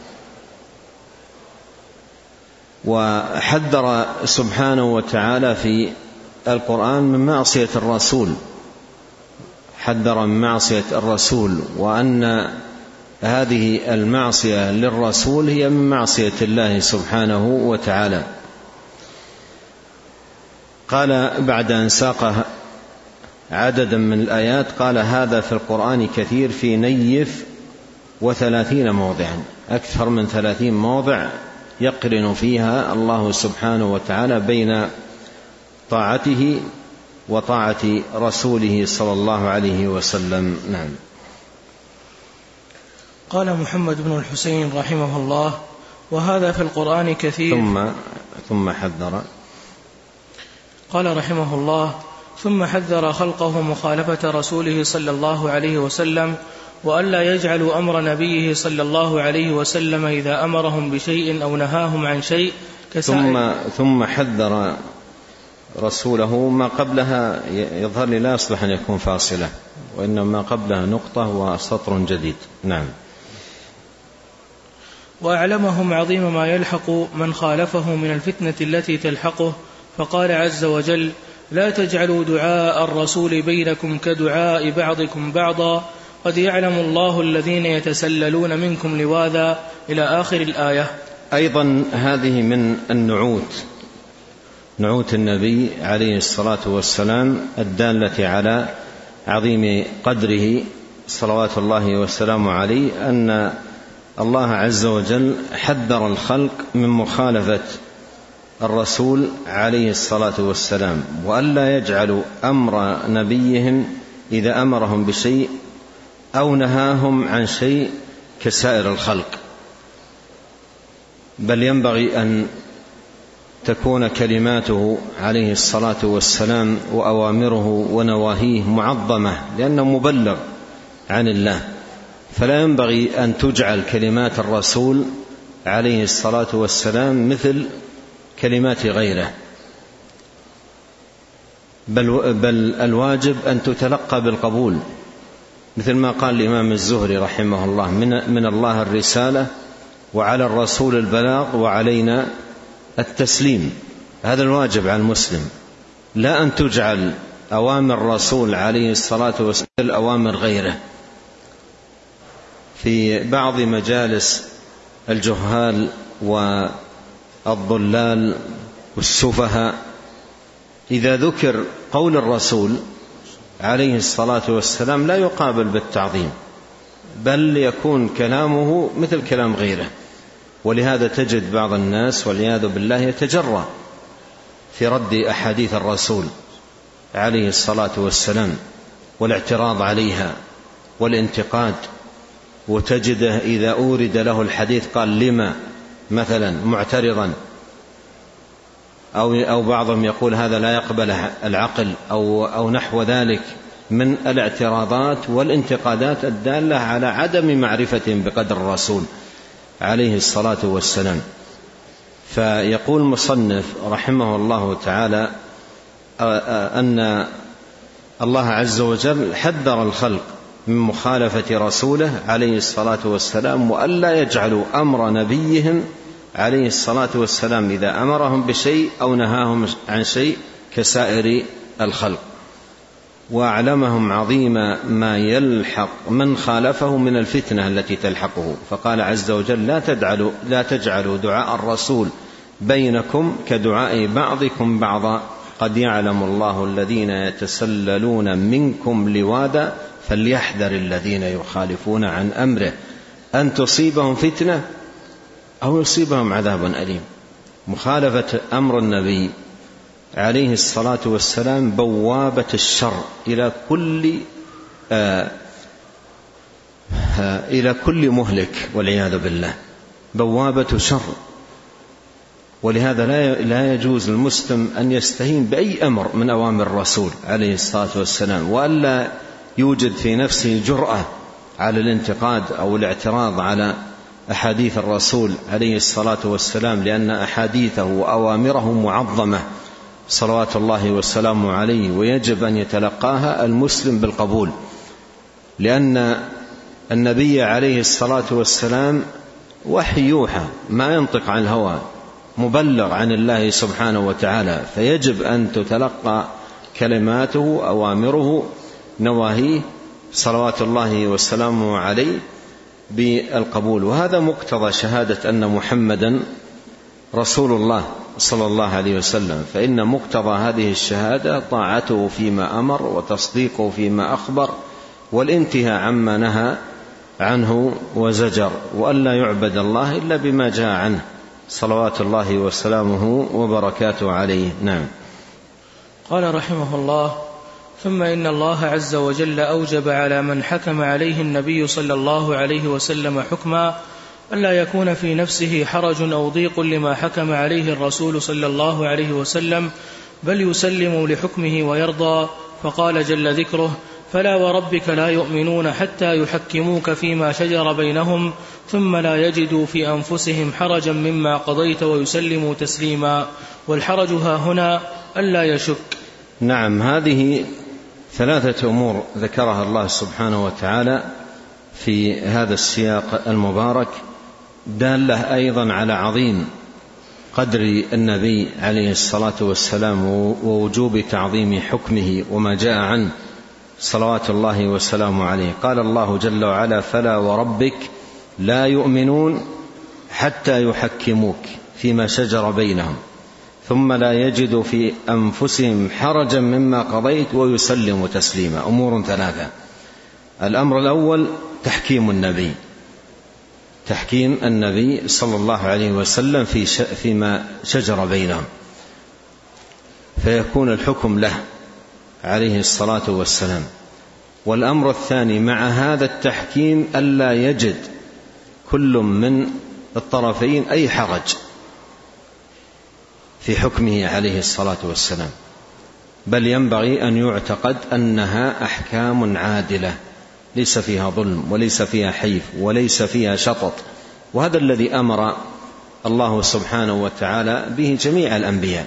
وحذر سبحانه وتعالى في القرآن من معصية الرسول، حذر من معصية الرسول، وأن هذه المعصية للرسول هي من معصية الله سبحانه وتعالى. قال بعد أن ساق عددا من الآيات، قال: هذا في القرآن كثير في نيف 30 موضعا، أكثر من 30 موضع يقرن فيها الله سبحانه وتعالى بين طاعته وطاعة رسوله صلى الله عليه وسلم. نعم. قال محمد بن الحسين رحمه الله: وهذا في القرآن كثير. ثم حذر. قال رحمه الله: ثم حذر خلقه مخالفة رسوله صلى الله عليه وسلم، وألا يجعلوا أمر نبيه صلى الله عليه وسلم إذا أمرهم بشيء أو نهاهم عن شيء ثم حذر رسوله. ما قبلها يظهر لي لا يصلح أن يكون فاصلة، وإنما قبلها نقطة وسطر جديد. نعم. وأعلمهم عظيم ما يلحق من خالفه من الفتنة التي تلحقه، فقال عز وجل: لا تجعلوا دعاء الرسول بينكم كدعاء بعضكم بعضا قد يعلم الله الذين يتسللون منكم لواذا إلى آخر الآية. أيضا هذه من نعوت النبي عليه الصلاة والسلام الدالة على عظيم قدره صلوات الله والسلام عليه، أن الله عز وجل حذر الخلق من مخالفة الرسول عليه الصلاة والسلام، وألا يجعلوا أمر نبيهم إذا أمرهم بشيء أو نهاهم عن شيء كسائر الخلق، بل ينبغي أن تكون كلماته عليه الصلاة والسلام وأوامره ونواهيه معظمة، لأنه مبلغ عن الله، فلا ينبغي أن تجعل كلمات الرسول عليه الصلاة والسلام مثل كلمات غيره، بل الواجب أن تتلقى بالقبول، مثل ما قال الإمام الزهري رحمه الله: من الله الرسالة وعلى الرسول البلاغ وعلينا التسليم. هذا الواجب على المسلم، لا أن تجعل أوامر الرسول عليه الصلاة والسلام أوامر غيره. في بعض مجالس الجهال والضلال والسفهاء إذا ذكر قول الرسول عليه الصلاة والسلام لا يقابل بالتعظيم، بل يكون كلامه مثل كلام غيره، ولهذا تجد بعض الناس والعياذ بالله يتجرأ في رد أحاديث الرسول عليه الصلاة والسلام والاعتراض عليها والانتقاد، وتجده إذا أورد له الحديث قال: لما مثلا معترضا، أو بعضهم يقول هذا لا يقبل العقل أو نحو ذلك من الاعتراضات والانتقادات الدالة على عدم معرفة بقدر الرسول عليه الصلاة والسلام. فيقول المصنف رحمه الله تعالى أن الله عز وجل حذر الخلق من مخالفة رسوله عليه الصلاة والسلام، وألا يجعلوا أمر نبيهم عليه الصلاة والسلام إذا أمرهم بشيء أو نهاهم عن شيء كسائر الخلق، وأعلمهم عظيم ما يلحق من خالفه من الفتنة التي تلحقه. فقال عز وجل: لا تجعلوا دعاء الرسول بينكم كدعاء بعضكم بعضا قد يعلم الله الذين يتسللون منكم لواذا فليحذر الذين يخالفون عن أمره أن تصيبهم فتنة أو يصيبهم عذاب أليم. مخالفة أمر النبي عليه الصلاة والسلام بوابة الشر إلى كل مهلك والعياذ بالله، بوابة شر. ولهذا لا يجوز للمسلم أن يستهين بأي أمر من أوامر الرسول عليه الصلاة والسلام، وألا يوجد في نفسه جرأة على الانتقاد أو الاعتراض على أحاديث الرسول عليه الصلاة والسلام، لأن أحاديثه وأوامره معظمة صلوات الله والسلام عليه، ويجب أن يتلقاها المسلم بالقبول، لأن النبي عليه الصلاة والسلام وحي يوحى، ما ينطق عن الهوى، مبلغ عن الله سبحانه وتعالى، فيجب أن تتلقى كلماته أوامره نواهيه صلوات الله والسلام عليه بالقبول. وهذا مقتضى شهادة أن محمدا رسول الله صلى الله عليه وسلم، فإن مقتضى هذه الشهادة طاعته فيما أمر وتصديقه فيما أخبر والانتهاء عما نهى عنه وزجر، وألا يعبد الله إلا بما جاء عنه صلوات الله وسلامه وبركاته عليه. نعم. قال رحمه الله: ثم إن الله عز وجل أوجب على من حكم عليه النبي صلى الله عليه وسلم حكما ألا يكون في نفسه حرج أو ضيق لما حكم عليه الرسول صلى الله عليه وسلم، بل يسلم لحكمه ويرضى. فقال جل ذكره: فلا وربك لا يؤمنون حتى يحكموك فيما شجر بينهم ثم لا يجدوا في أنفسهم حرجا مما قضيت ويسلموا تسليما. والحرج ها هنا ألا يشك. نعم، هذه ثلاثة أمور ذكرها الله سبحانه وتعالى في هذا السياق المبارك، دالة أيضا على عظيم قدر النبي عليه الصلاة والسلام ووجوب تعظيم حكمه وما جاء عنه صلوات الله وسلامه عليه. قال الله جل وعلا: فلا وربك لا يؤمنون حتى يحكموك فيما شجر بينهم ثم لا يجدوا في أنفسهم حرجا مما قضيت ويسلموا تسليما. أمور ثلاثة: الأمر الأول تحكيم النبي صلى الله عليه وسلم فيما شجر بينهم، فيكون الحكم له عليه الصلاة والسلام. والأمر الثاني مع هذا التحكيم ألا يجد كل من الطرفين أي حرج في حكمه عليه الصلاة والسلام، بل ينبغي أن يعتقد أنها أحكام عادلة ليس فيها ظلم وليس فيها حيف وليس فيها شطط. وهذا الذي أمر الله سبحانه وتعالى به جميع الأنبياء: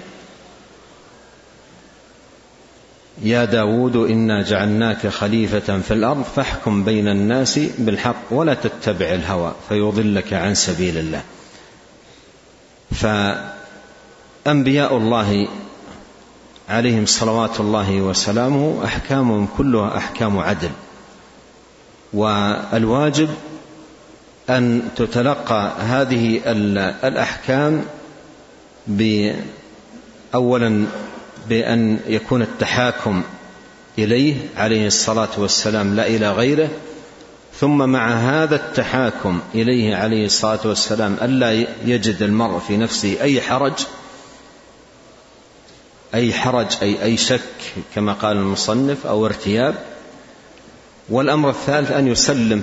يا داود إنا جعلناك خليفة في الأرض فاحكم بين الناس بالحق ولا تتبع الهوى فيضلك عن سبيل الله. فأنبياء الله عليهم صلوات الله وسلامه أحكامهم كلها أحكام عدل، والواجب أن تتلقى هذه الأحكام أولا بأن يكون التحاكم إليه عليه الصلاة والسلام لا إلى غيره، ثم مع هذا التحاكم إليه عليه الصلاة والسلام ألا يجد المرء في نفسه أي حرج أي شك كما قال المصنف أو ارتياب. والأمر الثالث أن يسلم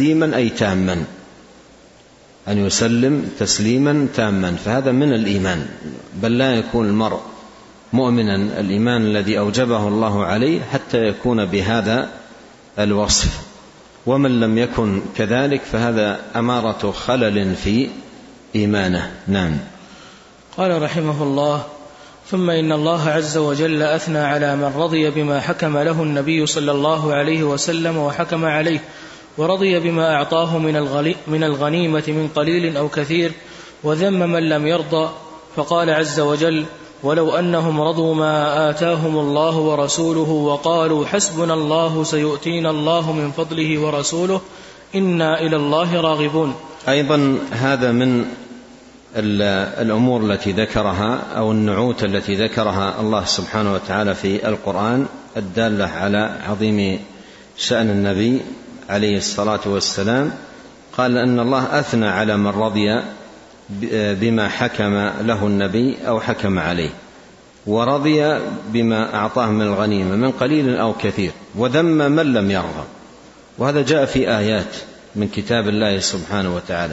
تسليما تاما، فهذا من الإيمان، بل لا يكون المرء مؤمنا الإيمان الذي أوجبه الله عليه حتى يكون بهذا الوصف، ومن لم يكن كذلك فهذا أمارة خلل في إيمانه. نعم. قال رحمه الله: ثم إن الله عز وجل أثنى على من رضي بما حكم له النبي صلى الله عليه وسلم وحكم عليه، ورضي بما أعطاه من الغنيمة من قليل أو كثير، وذم من لم يرضى، فقال عز وجل: ولو أنهم رضوا ما آتاهم الله ورسوله وقالوا حسبنا الله سيؤتينا الله من فضله ورسوله إنا إلى الله راغبون. أيضا هذا من الأمور التي ذكرها أو النعوت التي ذكرها الله سبحانه وتعالى في القرآن الدالة على عظيم شأن النبي عليه الصلاة والسلام. قال أن الله أثنى على من رضي بما حكم له النبي أو حكم عليه، ورضي بما أعطاه من الغنيمة من قليل أو كثير، وذم من لم يرضى. وهذا جاء في آيات من كتاب الله سبحانه وتعالى.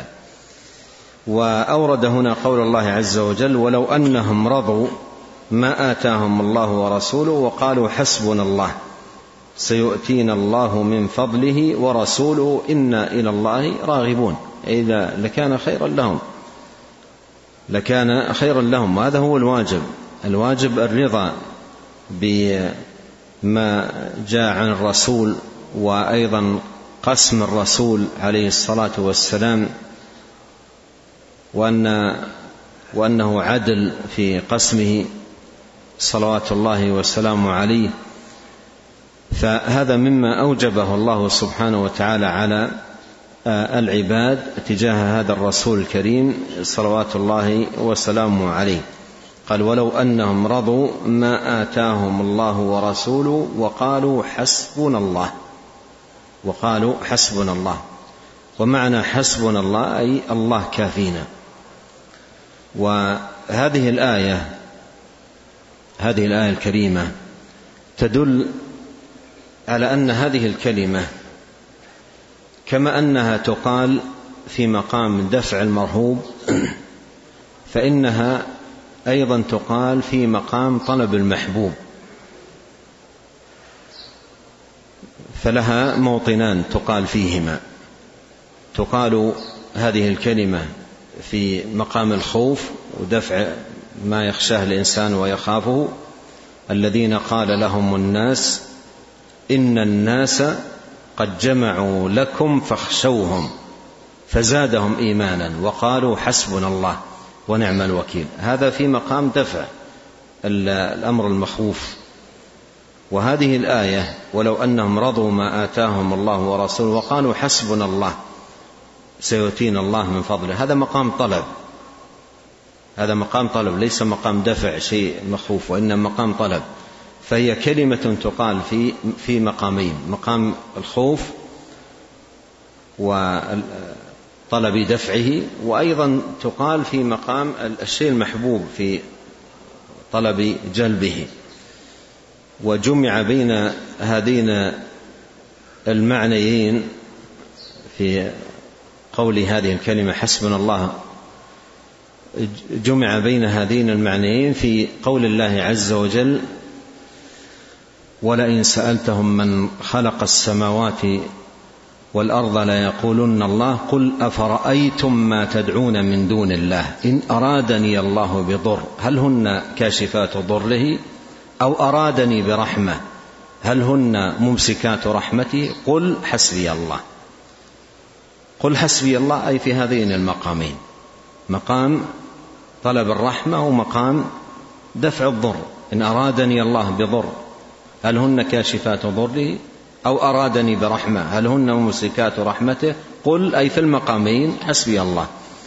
وأورد هنا قول الله عز وجل: ولو أنهم رضوا ما آتاهم الله ورسوله وقالوا حسبنا الله سيؤتينا الله من فضله ورسوله إنا إلى الله راغبون. إذا لكان خيرا لهم. وهذا هو الواجب الرضا بما جاء عن الرسول، وأيضا قسم الرسول عليه الصلاة والسلام، وأنه عدل في قسمه صلوات الله وسلامه عليه. فهذا مما أوجبه الله سبحانه وتعالى على العباد تجاه هذا الرسول الكريم صلوات الله وسلامه عليه. قال: ولو أنهم رضوا ما آتاهم الله ورسوله وقالوا حسبنا الله. ومعنى حسبنا الله أي الله كافينا. وهذه الآية الكريمة تدل على أن هذه الكلمة كما أنها تقال في مقام دفع المرهوب، فإنها أيضا تقال في مقام طلب المحبوب، فلها موطنان تقال فيهما. تقال هذه الكلمة في مقام الخوف ودفع ما يخشاه الإنسان ويخافه: الذين قال لهم الناس إن الناس قد جمعوا لكم فاخشوهم فزادهم إيمانا وقالوا حسبنا الله. ونعم الوكيل. هذا في مقام دفع الأمر المخوف. وهذه الآية ولو أنهم رضوا ما آتاهم الله ورسوله وقالوا حسبنا الله سيؤتينا الله من فضله، هذا مقام طلب، هذا مقام طلب ليس مقام دفع شيء مخوف، وإنما مقام طلب. فهي كلمة تقال في مقامين: مقام الخوف وطلب دفعه، وأيضا تقال في مقام الشيء المحبوب في طلب جلبه. وجمع بين هذين المعنيين في قول هذه الكلمة حسبنا الله، جمع بين هذين المعنيين في قول الله عز وجل: ولئن سألتهم من خلق السماوات والأرض ليقولن الله قل أفرأيتم ما تدعون من دون الله إن أرادني الله بضر هل هن كاشفات ضره أو أرادني برحمة هل هن ممسكات رحمتي قل حسبي الله. قل حسبي الله أي في هذين المقامين: مقام طلب الرحمة ومقام دفع الضر. إن أرادني الله بضر هل هن كاشفات ضره أو أرادني برحمة هل هن ممسكات رحمته قل أي في المقامين حسبي الله.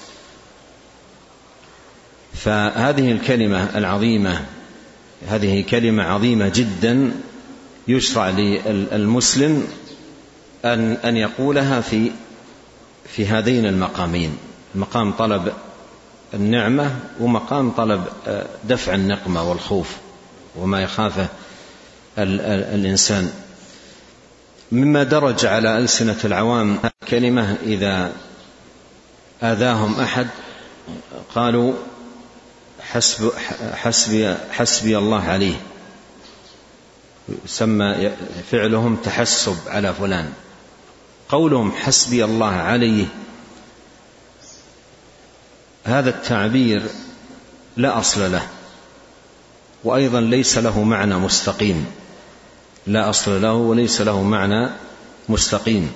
فهذه الكلمة العظيمة هذه كلمة عظيمة جدا يشرع للمسلم أن يقولها في هذين المقامين: مقام طلب النعمة ومقام طلب دفع النقمة والخوف وما يخافه الإنسان. مما درج على ألسنة العوام كلمة إذا آذاهم أحد قالوا حسبي الله عليه، يسمى فعلهم تحسب على فلان. قولهم حسبي الله عليه هذا التعبير لا أصل له، وأيضا ليس له معنى مستقيم، لا أصل له وليس له معنى مستقيم،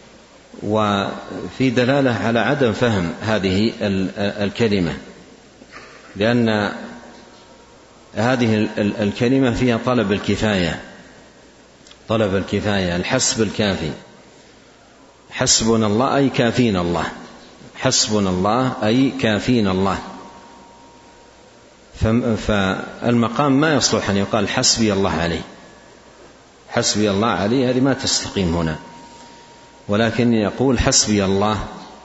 وفي دلالة على عدم فهم هذه الكلمة، لأن هذه الكلمة فيها طلب الكفاية، طلب الكفاية، الحسب الكافي. حسبنا الله أي كافينا الله، حسبنا الله أي كافينا الله. فالمقام ما يصلح أن يقال حسبي الله عليه، حسبي الله عليه هذه ما تستقيم هنا، ولكن يقول حسبي الله،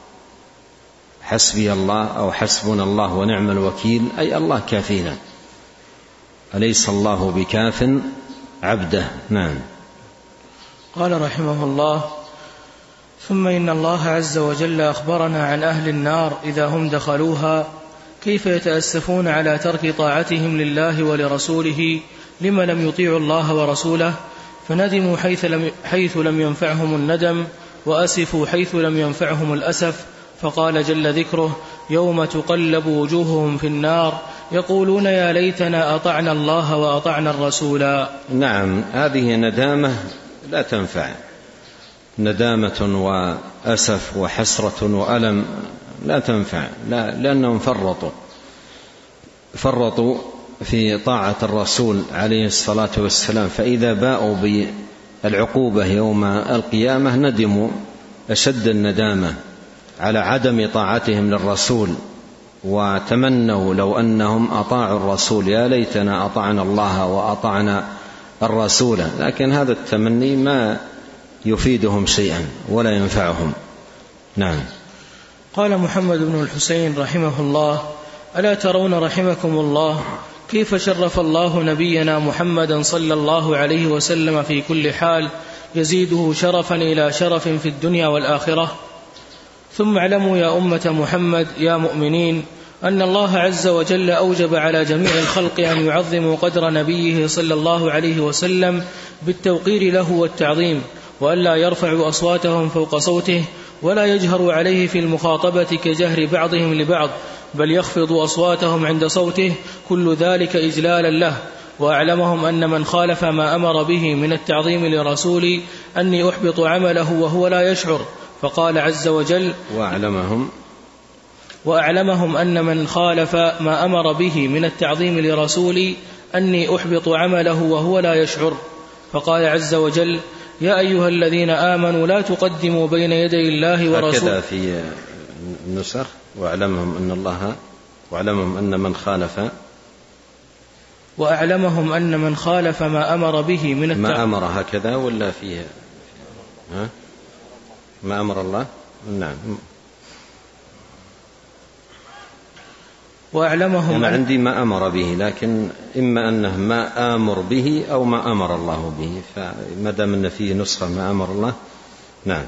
حسبي الله أو حسبنا الله ونعم الوكيل أي الله كافينا، أليس الله بكاف عبده. نعم. قال رحمه الله: ثم إن الله عز وجل أخبرنا عن أهل النار إذا هم دخلوها كيف يتأسفون على ترك طاعتهم لله ولرسوله لما لم يطيعوا الله ورسوله، فندموا حيث لم ينفعهم الندم، وأسفوا حيث لم ينفعهم الأسف. فقال جل ذكره: يوم تقلب وجوههم في النار يقولون يا ليتنا أطعنا الله وأطعنا الرسولا. نعم، هذه ندامة لا تنفع، ندامة وأسف وحسرة وألم لا تنفع، لأنهم فرطوا في طاعة الرسول عليه الصلاة والسلام، فإذا باءوا بالعقوبة يوم القيامة ندموا أشد الندامة على عدم طاعتهم للرسول، وتمنوا لو أنهم أطاعوا الرسول يا ليتنا أطعنا الله وأطعنا الرسول، لكن هذا التمني ما يفيدهم شيئا ولا ينفعهم. نعم. قال محمد بن الحسين رحمه الله: ألا ترون رحمكم الله كيف شرف الله نبينا محمدا صلى الله عليه وسلم في كل حال، يزيده شرفا إلى شرف في الدنيا والآخرة. ثم اعلموا يا أمة محمد يا مؤمنين أن الله عز وجل أوجب على جميع الخلق أن يعظموا قدر نبيه صلى الله عليه وسلم بالتوقير له والتعظيم، وألا يرفعوا أصواتهم فوق صوته، ولا يجهروا عليه في المخاطبة كجهر بعضهم لبعض، بل يخفضوا أصواتهم عند صوته، كل ذلك إجلالا له. وأعلمهم أن من خالف ما أمر به من التعظيم لرسولي أني أحبط عمله وهو لا يشعر. فقال عز وجل: وأعلمهم أن من خالف ما أمر به من التعظيم لرسولي أني أحبط عمله وهو لا يشعر. فقال عز وجل: يا أيها الذين آمنوا لا تقدموا بين يدي الله ورسوله. هكذا في النسخ: وأعلمهم أن من خالف، وأعلمهم أن من خالف ما أمر به من التعظيم. ما أمر هكذا ولا فيه ما أمر الله؟ نعم. وأعلمهم أنا عندي ما أمر به، لكن إما أنه ما آمر به أو ما أمر الله به، فما دام أن فيه نسخة ما أمر الله. نعم.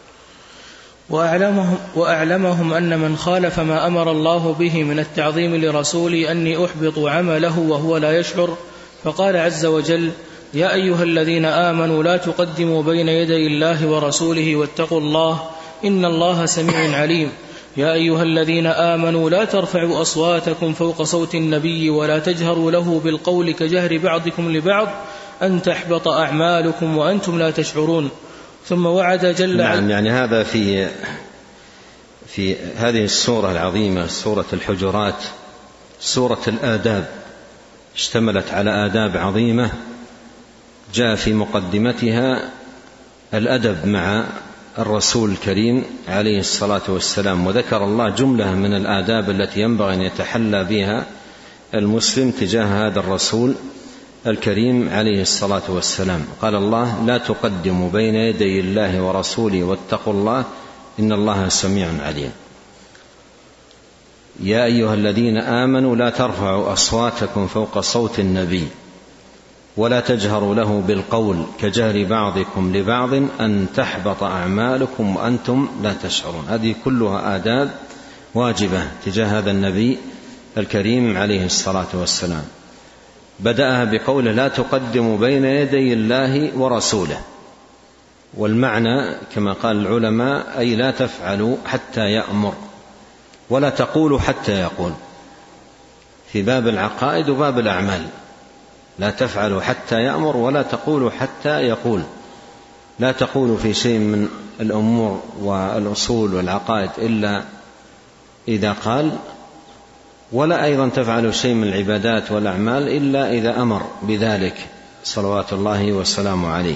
وأعلمهم أن من خالف ما أمر الله به من التعظيم لرسولي أني أحبط عمله وهو لا يشعر. فقال عز وجل: يا أيها الذين آمنوا لا تقدموا بين يدي الله ورسوله واتقوا الله إن الله سميع عليم. يا أيها الذين آمنوا لا ترفعوا أصواتكم فوق صوت النبي ولا تجهروا له بالقول كجهر بعضكم لبعض أن تحبط أعمالكم وأنتم لا تشعرون. ثم وعد جل وعلا. نعم، يعني هذا في هذه السورة العظيمة، سورة الحجرات، سورة الآداب، اشتملت على آداب عظيمة. جاء في مقدمتها الأدب مع الرسول الكريم عليه الصلاة والسلام، وذكر الله جملة من الآداب التي ينبغي أن يتحلى بها المسلم تجاه هذا الرسول الكريم عليه الصلاة والسلام. قال الله: لا تقدموا بين يدي الله ورسوله واتقوا الله إن الله سميع عليم. يا أيها الذين آمنوا لا ترفعوا أصواتكم فوق صوت النبي ولا تجهروا له بالقول كجهر بعضكم لبعض أن تحبط أعمالكم وأنتم لا تشعرون. هذه كلها آداب واجبة تجاه هذا النبي الكريم عليه الصلاة والسلام. بدأها بقوله: لا تقدموا بين يدي الله ورسوله. والمعنى كما قال العلماء: أي لا تفعلوا حتى يأمر، ولا تقولوا حتى يقول، في باب العقائد وباب الأعمال. لا تفعلوا حتى يأمر ولا تقولوا حتى يقول. لا تقولوا في شيء من الأمور والأصول والعقائد إلا إذا قال، ولا أيضا تفعلوا شيء من العبادات والأعمال إلا إذا أمر بذلك صلوات الله وسلامه عليه.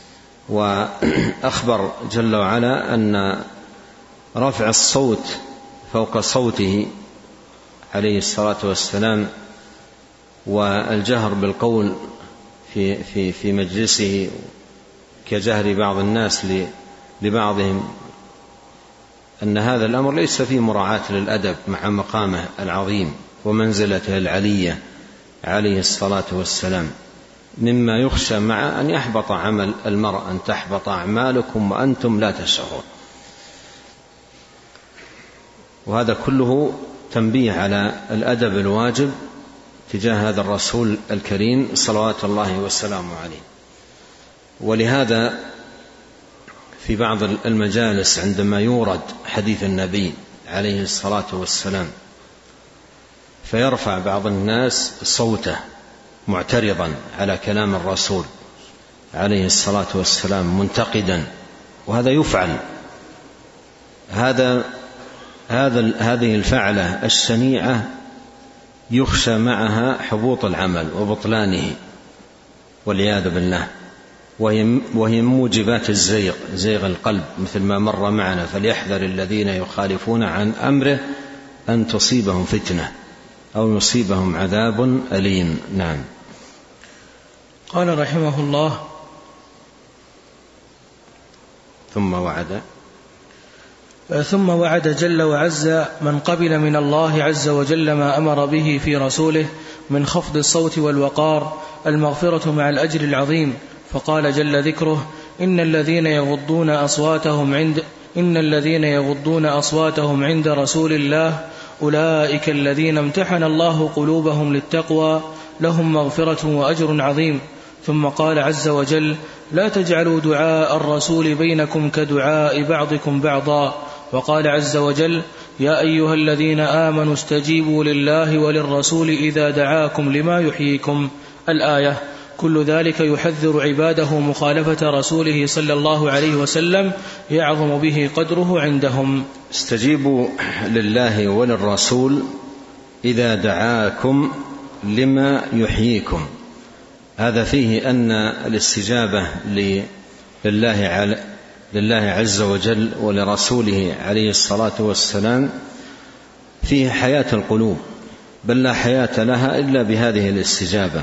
وأخبر جل وعلا أن رفع الصوت فوق صوته عليه الصلاة والسلام والجهر بالقول في مجلسه كجهر بعض الناس لبعضهم، أن هذا الأمر ليس فيه مراعاة للأدب مع مقامه العظيم ومنزلته العلية عليه الصلاة والسلام، مما يخشى مع أن يحبط عمل المرء، أن تحبط أعمالكم وأنتم لا تشعرون. وهذا كله تنبيه على الأدب الواجب تجاه هذا الرسول الكريم صلوات الله وسلامه عليه. ولهذا في بعض المجالس عندما يورد حديث النبي عليه الصلاة والسلام فيرفع بعض الناس صوته معترضا على كلام الرسول عليه الصلاة والسلام منتقدا، وهذا يفعل. هذه الفعلة الشنيعة يخشى معها حبوط العمل وبطلانه والعياذ بالله، وهي موجبات زيغ القلب، مثل ما مر معنا: فليحذر الذين يخالفون عن أمره أن تصيبهم فتنة أو يصيبهم عذاب أليم. نعم. قال رحمه الله: ثم وعد جل وعز من قبل من الله عز وجل ما أمر به في رسوله من خفض الصوت والوقار المغفرة مع الأجر العظيم. فقال جل ذكره: إن الذين يغضون أصواتهم عند رسول الله أولئك الذين امتحن الله قلوبهم للتقوى لهم مغفرة وأجر عظيم. ثم قال عز وجل: لا تجعلوا دعاء الرسول بينكم كدعاء بعضكم بعضا. وقال عز وجل: يا أيها الذين آمنوا استجيبوا لله وللرسول إذا دعاكم لما يحييكم. الآية. كل ذلك يحذر عباده مخالفة رسوله صلى الله عليه وسلم يعظم به قدره عندهم. استجيبوا لله وللرسول إذا دعاكم لما يحييكم. هذا فيه أن الاستجابة لله عز وجل ولرسوله عليه الصلاة والسلام فيه حياة القلوب، بل لا حياة لها إلا بهذه الاستجابة.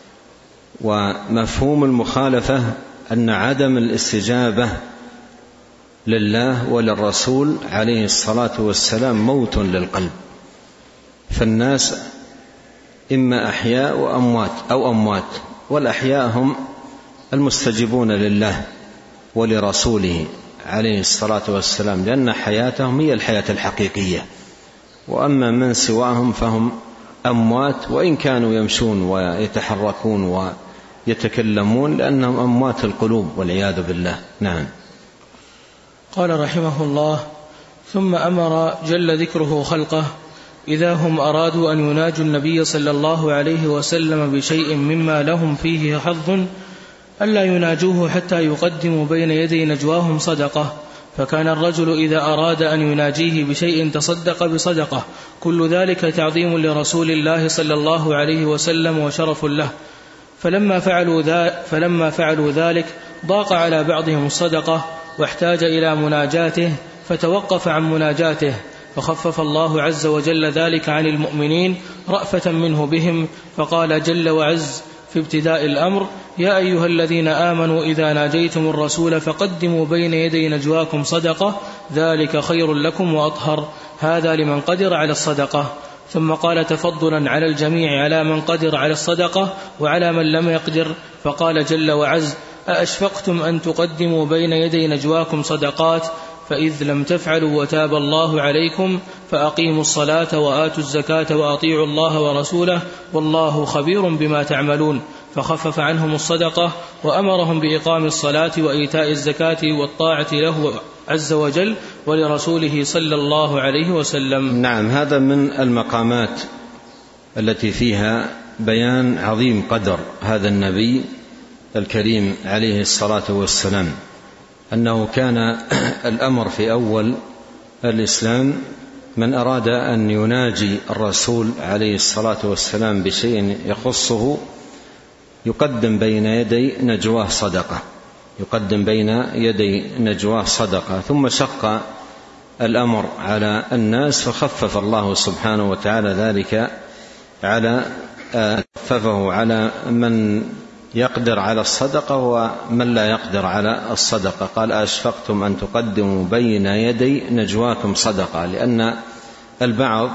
ومفهوم المخالفة أن عدم الاستجابة لله وللرسول عليه الصلاة والسلام موت للقلب. فالناس إما أحياء وأموات أو أموات، والأحياء هم المستجيبون لله ولرسوله عليه الصلاة والسلام، لأن حياتهم هي الحياة الحقيقية. وأما من سواهم فهم أموات، وإن كانوا يمشون ويتحركون ويتكلمون، لأنهم أموات القلوب والعياذ بالله. نعم. قال رحمه الله: ثم أمر جل ذكره خلقه إذا هم أرادوا أن يناجوا النبي صلى الله عليه وسلم بشيء مما لهم فيه حظ ألا يناجوه حتى يقدموا بين يدي نجواهم صدقة. فكان الرجل إذا أراد أن يناجيه بشيء تصدق بصدقة، كل ذلك تعظيم لرسول الله صلى الله عليه وسلم وشرف له. فلما فعلوا ذلك ضاق على بعضهم الصدقة واحتاج إلى مناجاته، فتوقف عن مناجاته، فخفف الله عز وجل ذلك عن المؤمنين رأفة منه بهم، فقال جل وعز في ابتداء الأمر: يا أيها الذين آمنوا إذا ناجيتم الرسول فقدموا بين يدي نجواكم صدقة ذلك خير لكم وأطهر. هذا لمن قدر على الصدقة. ثم قال تفضلا على الجميع على من قدر على الصدقة وعلى من لم يقدر، فقال جل وعز: أأشفقتم أن تقدموا بين يدي نجواكم صدقات فإذ لم تفعلوا وتاب الله عليكم فأقيموا الصلاة وآتوا الزكاة وأطيعوا الله ورسوله والله خبير بما تعملون. فخفف عنهم الصدقة وأمرهم بإقام الصلاة وإيتاء الزكاة والطاعة له عز وجل ولرسوله صلى الله عليه وسلم. نعم، هذا من المقامات التي فيها بيان عظيم قدر هذا النبي الكريم عليه الصلاة والسلام، أنه كان الأمر في أول الإسلام من أراد أن يناجي الرسول عليه الصلاة والسلام بشيء يخصه يقدم بين يدي نجواه صدقة، ثم شق الأمر على الناس فخفف الله سبحانه وتعالى ذلك خففه على من يقدر على الصدقة ومن لا يقدر على الصدقة. قال: أشفقتم أن تقدموا بين يدي نجواكم صدقة، لأن البعض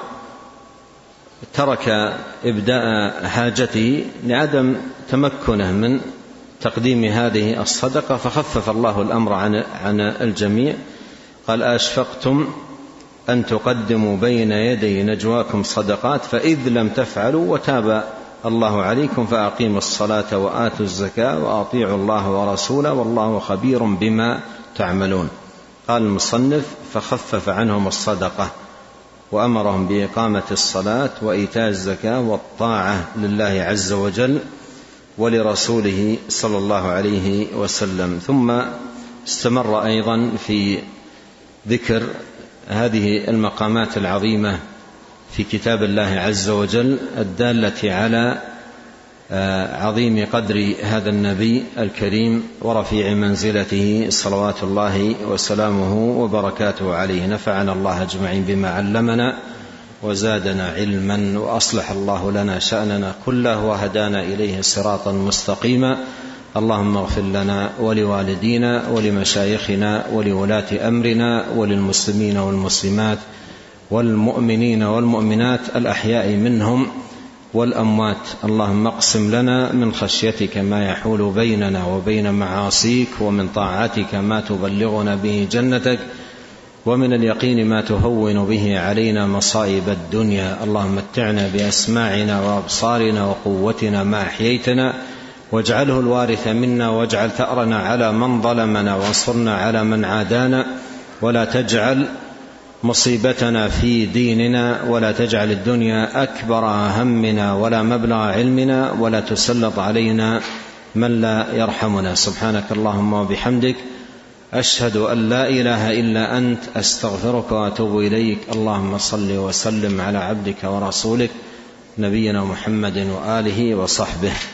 ترك إبداء حاجته لعدم تمكنه من تقديم هذه الصدقة، فخفف الله الأمر عن الجميع. قال: أشفقتم أن تقدموا بين يدي نجواكم صدقات فإذ لم تفعلوا وتاب الله عليكم فأقيموا الصلاة وآتوا الزكاة وأطيعوا الله ورسوله والله خبير بما تعملون. قال المصنف: فخفف عنهم الصدقة وأمرهم بإقامة الصلاة وإيتاء الزكاة والطاعة لله عز وجل ولرسوله صلى الله عليه وسلم. ثم استمر أيضا في ذكر هذه المقامات العظيمة في كتاب الله عز وجل الدالة على عظيم قدر هذا النبي الكريم ورفيع منزلته صلوات الله وسلامه وبركاته عليه. نفعنا الله أجمعين بما علمنا وزادنا علما وأصلح الله لنا شأننا كله وهدانا إليه صراطا مستقيما. اللهم اغفر لنا ولوالدينا ولمشايخنا ولولاة أمرنا وللمسلمين والمسلمات والمؤمنين والمؤمنات الأحياء منهم والأموات. اللهم اقسم لنا من خشيتك ما يحول بيننا وبين معاصيك، ومن طاعتك ما تبلغنا به جنتك، ومن اليقين ما تهون به علينا مصائب الدنيا. اللهم متعنا بأسماعنا وأبصارنا وقوتنا ما أحييتنا، واجعله الوارث منا، واجعل ثأرنا على من ظلمنا، وانصرنا على من عادانا، ولا تجعل مصيبتنا في ديننا، ولا تجعل الدنيا أكبر همنا ولا مبلغ علمنا، ولا تسلط علينا من لا يرحمنا. سبحانك اللهم وبحمدك، أشهد أن لا إله إلا أنت، أستغفرك وأتوب إليك. اللهم صل وسلم على عبدك ورسولك نبينا محمد وآله وصحبه.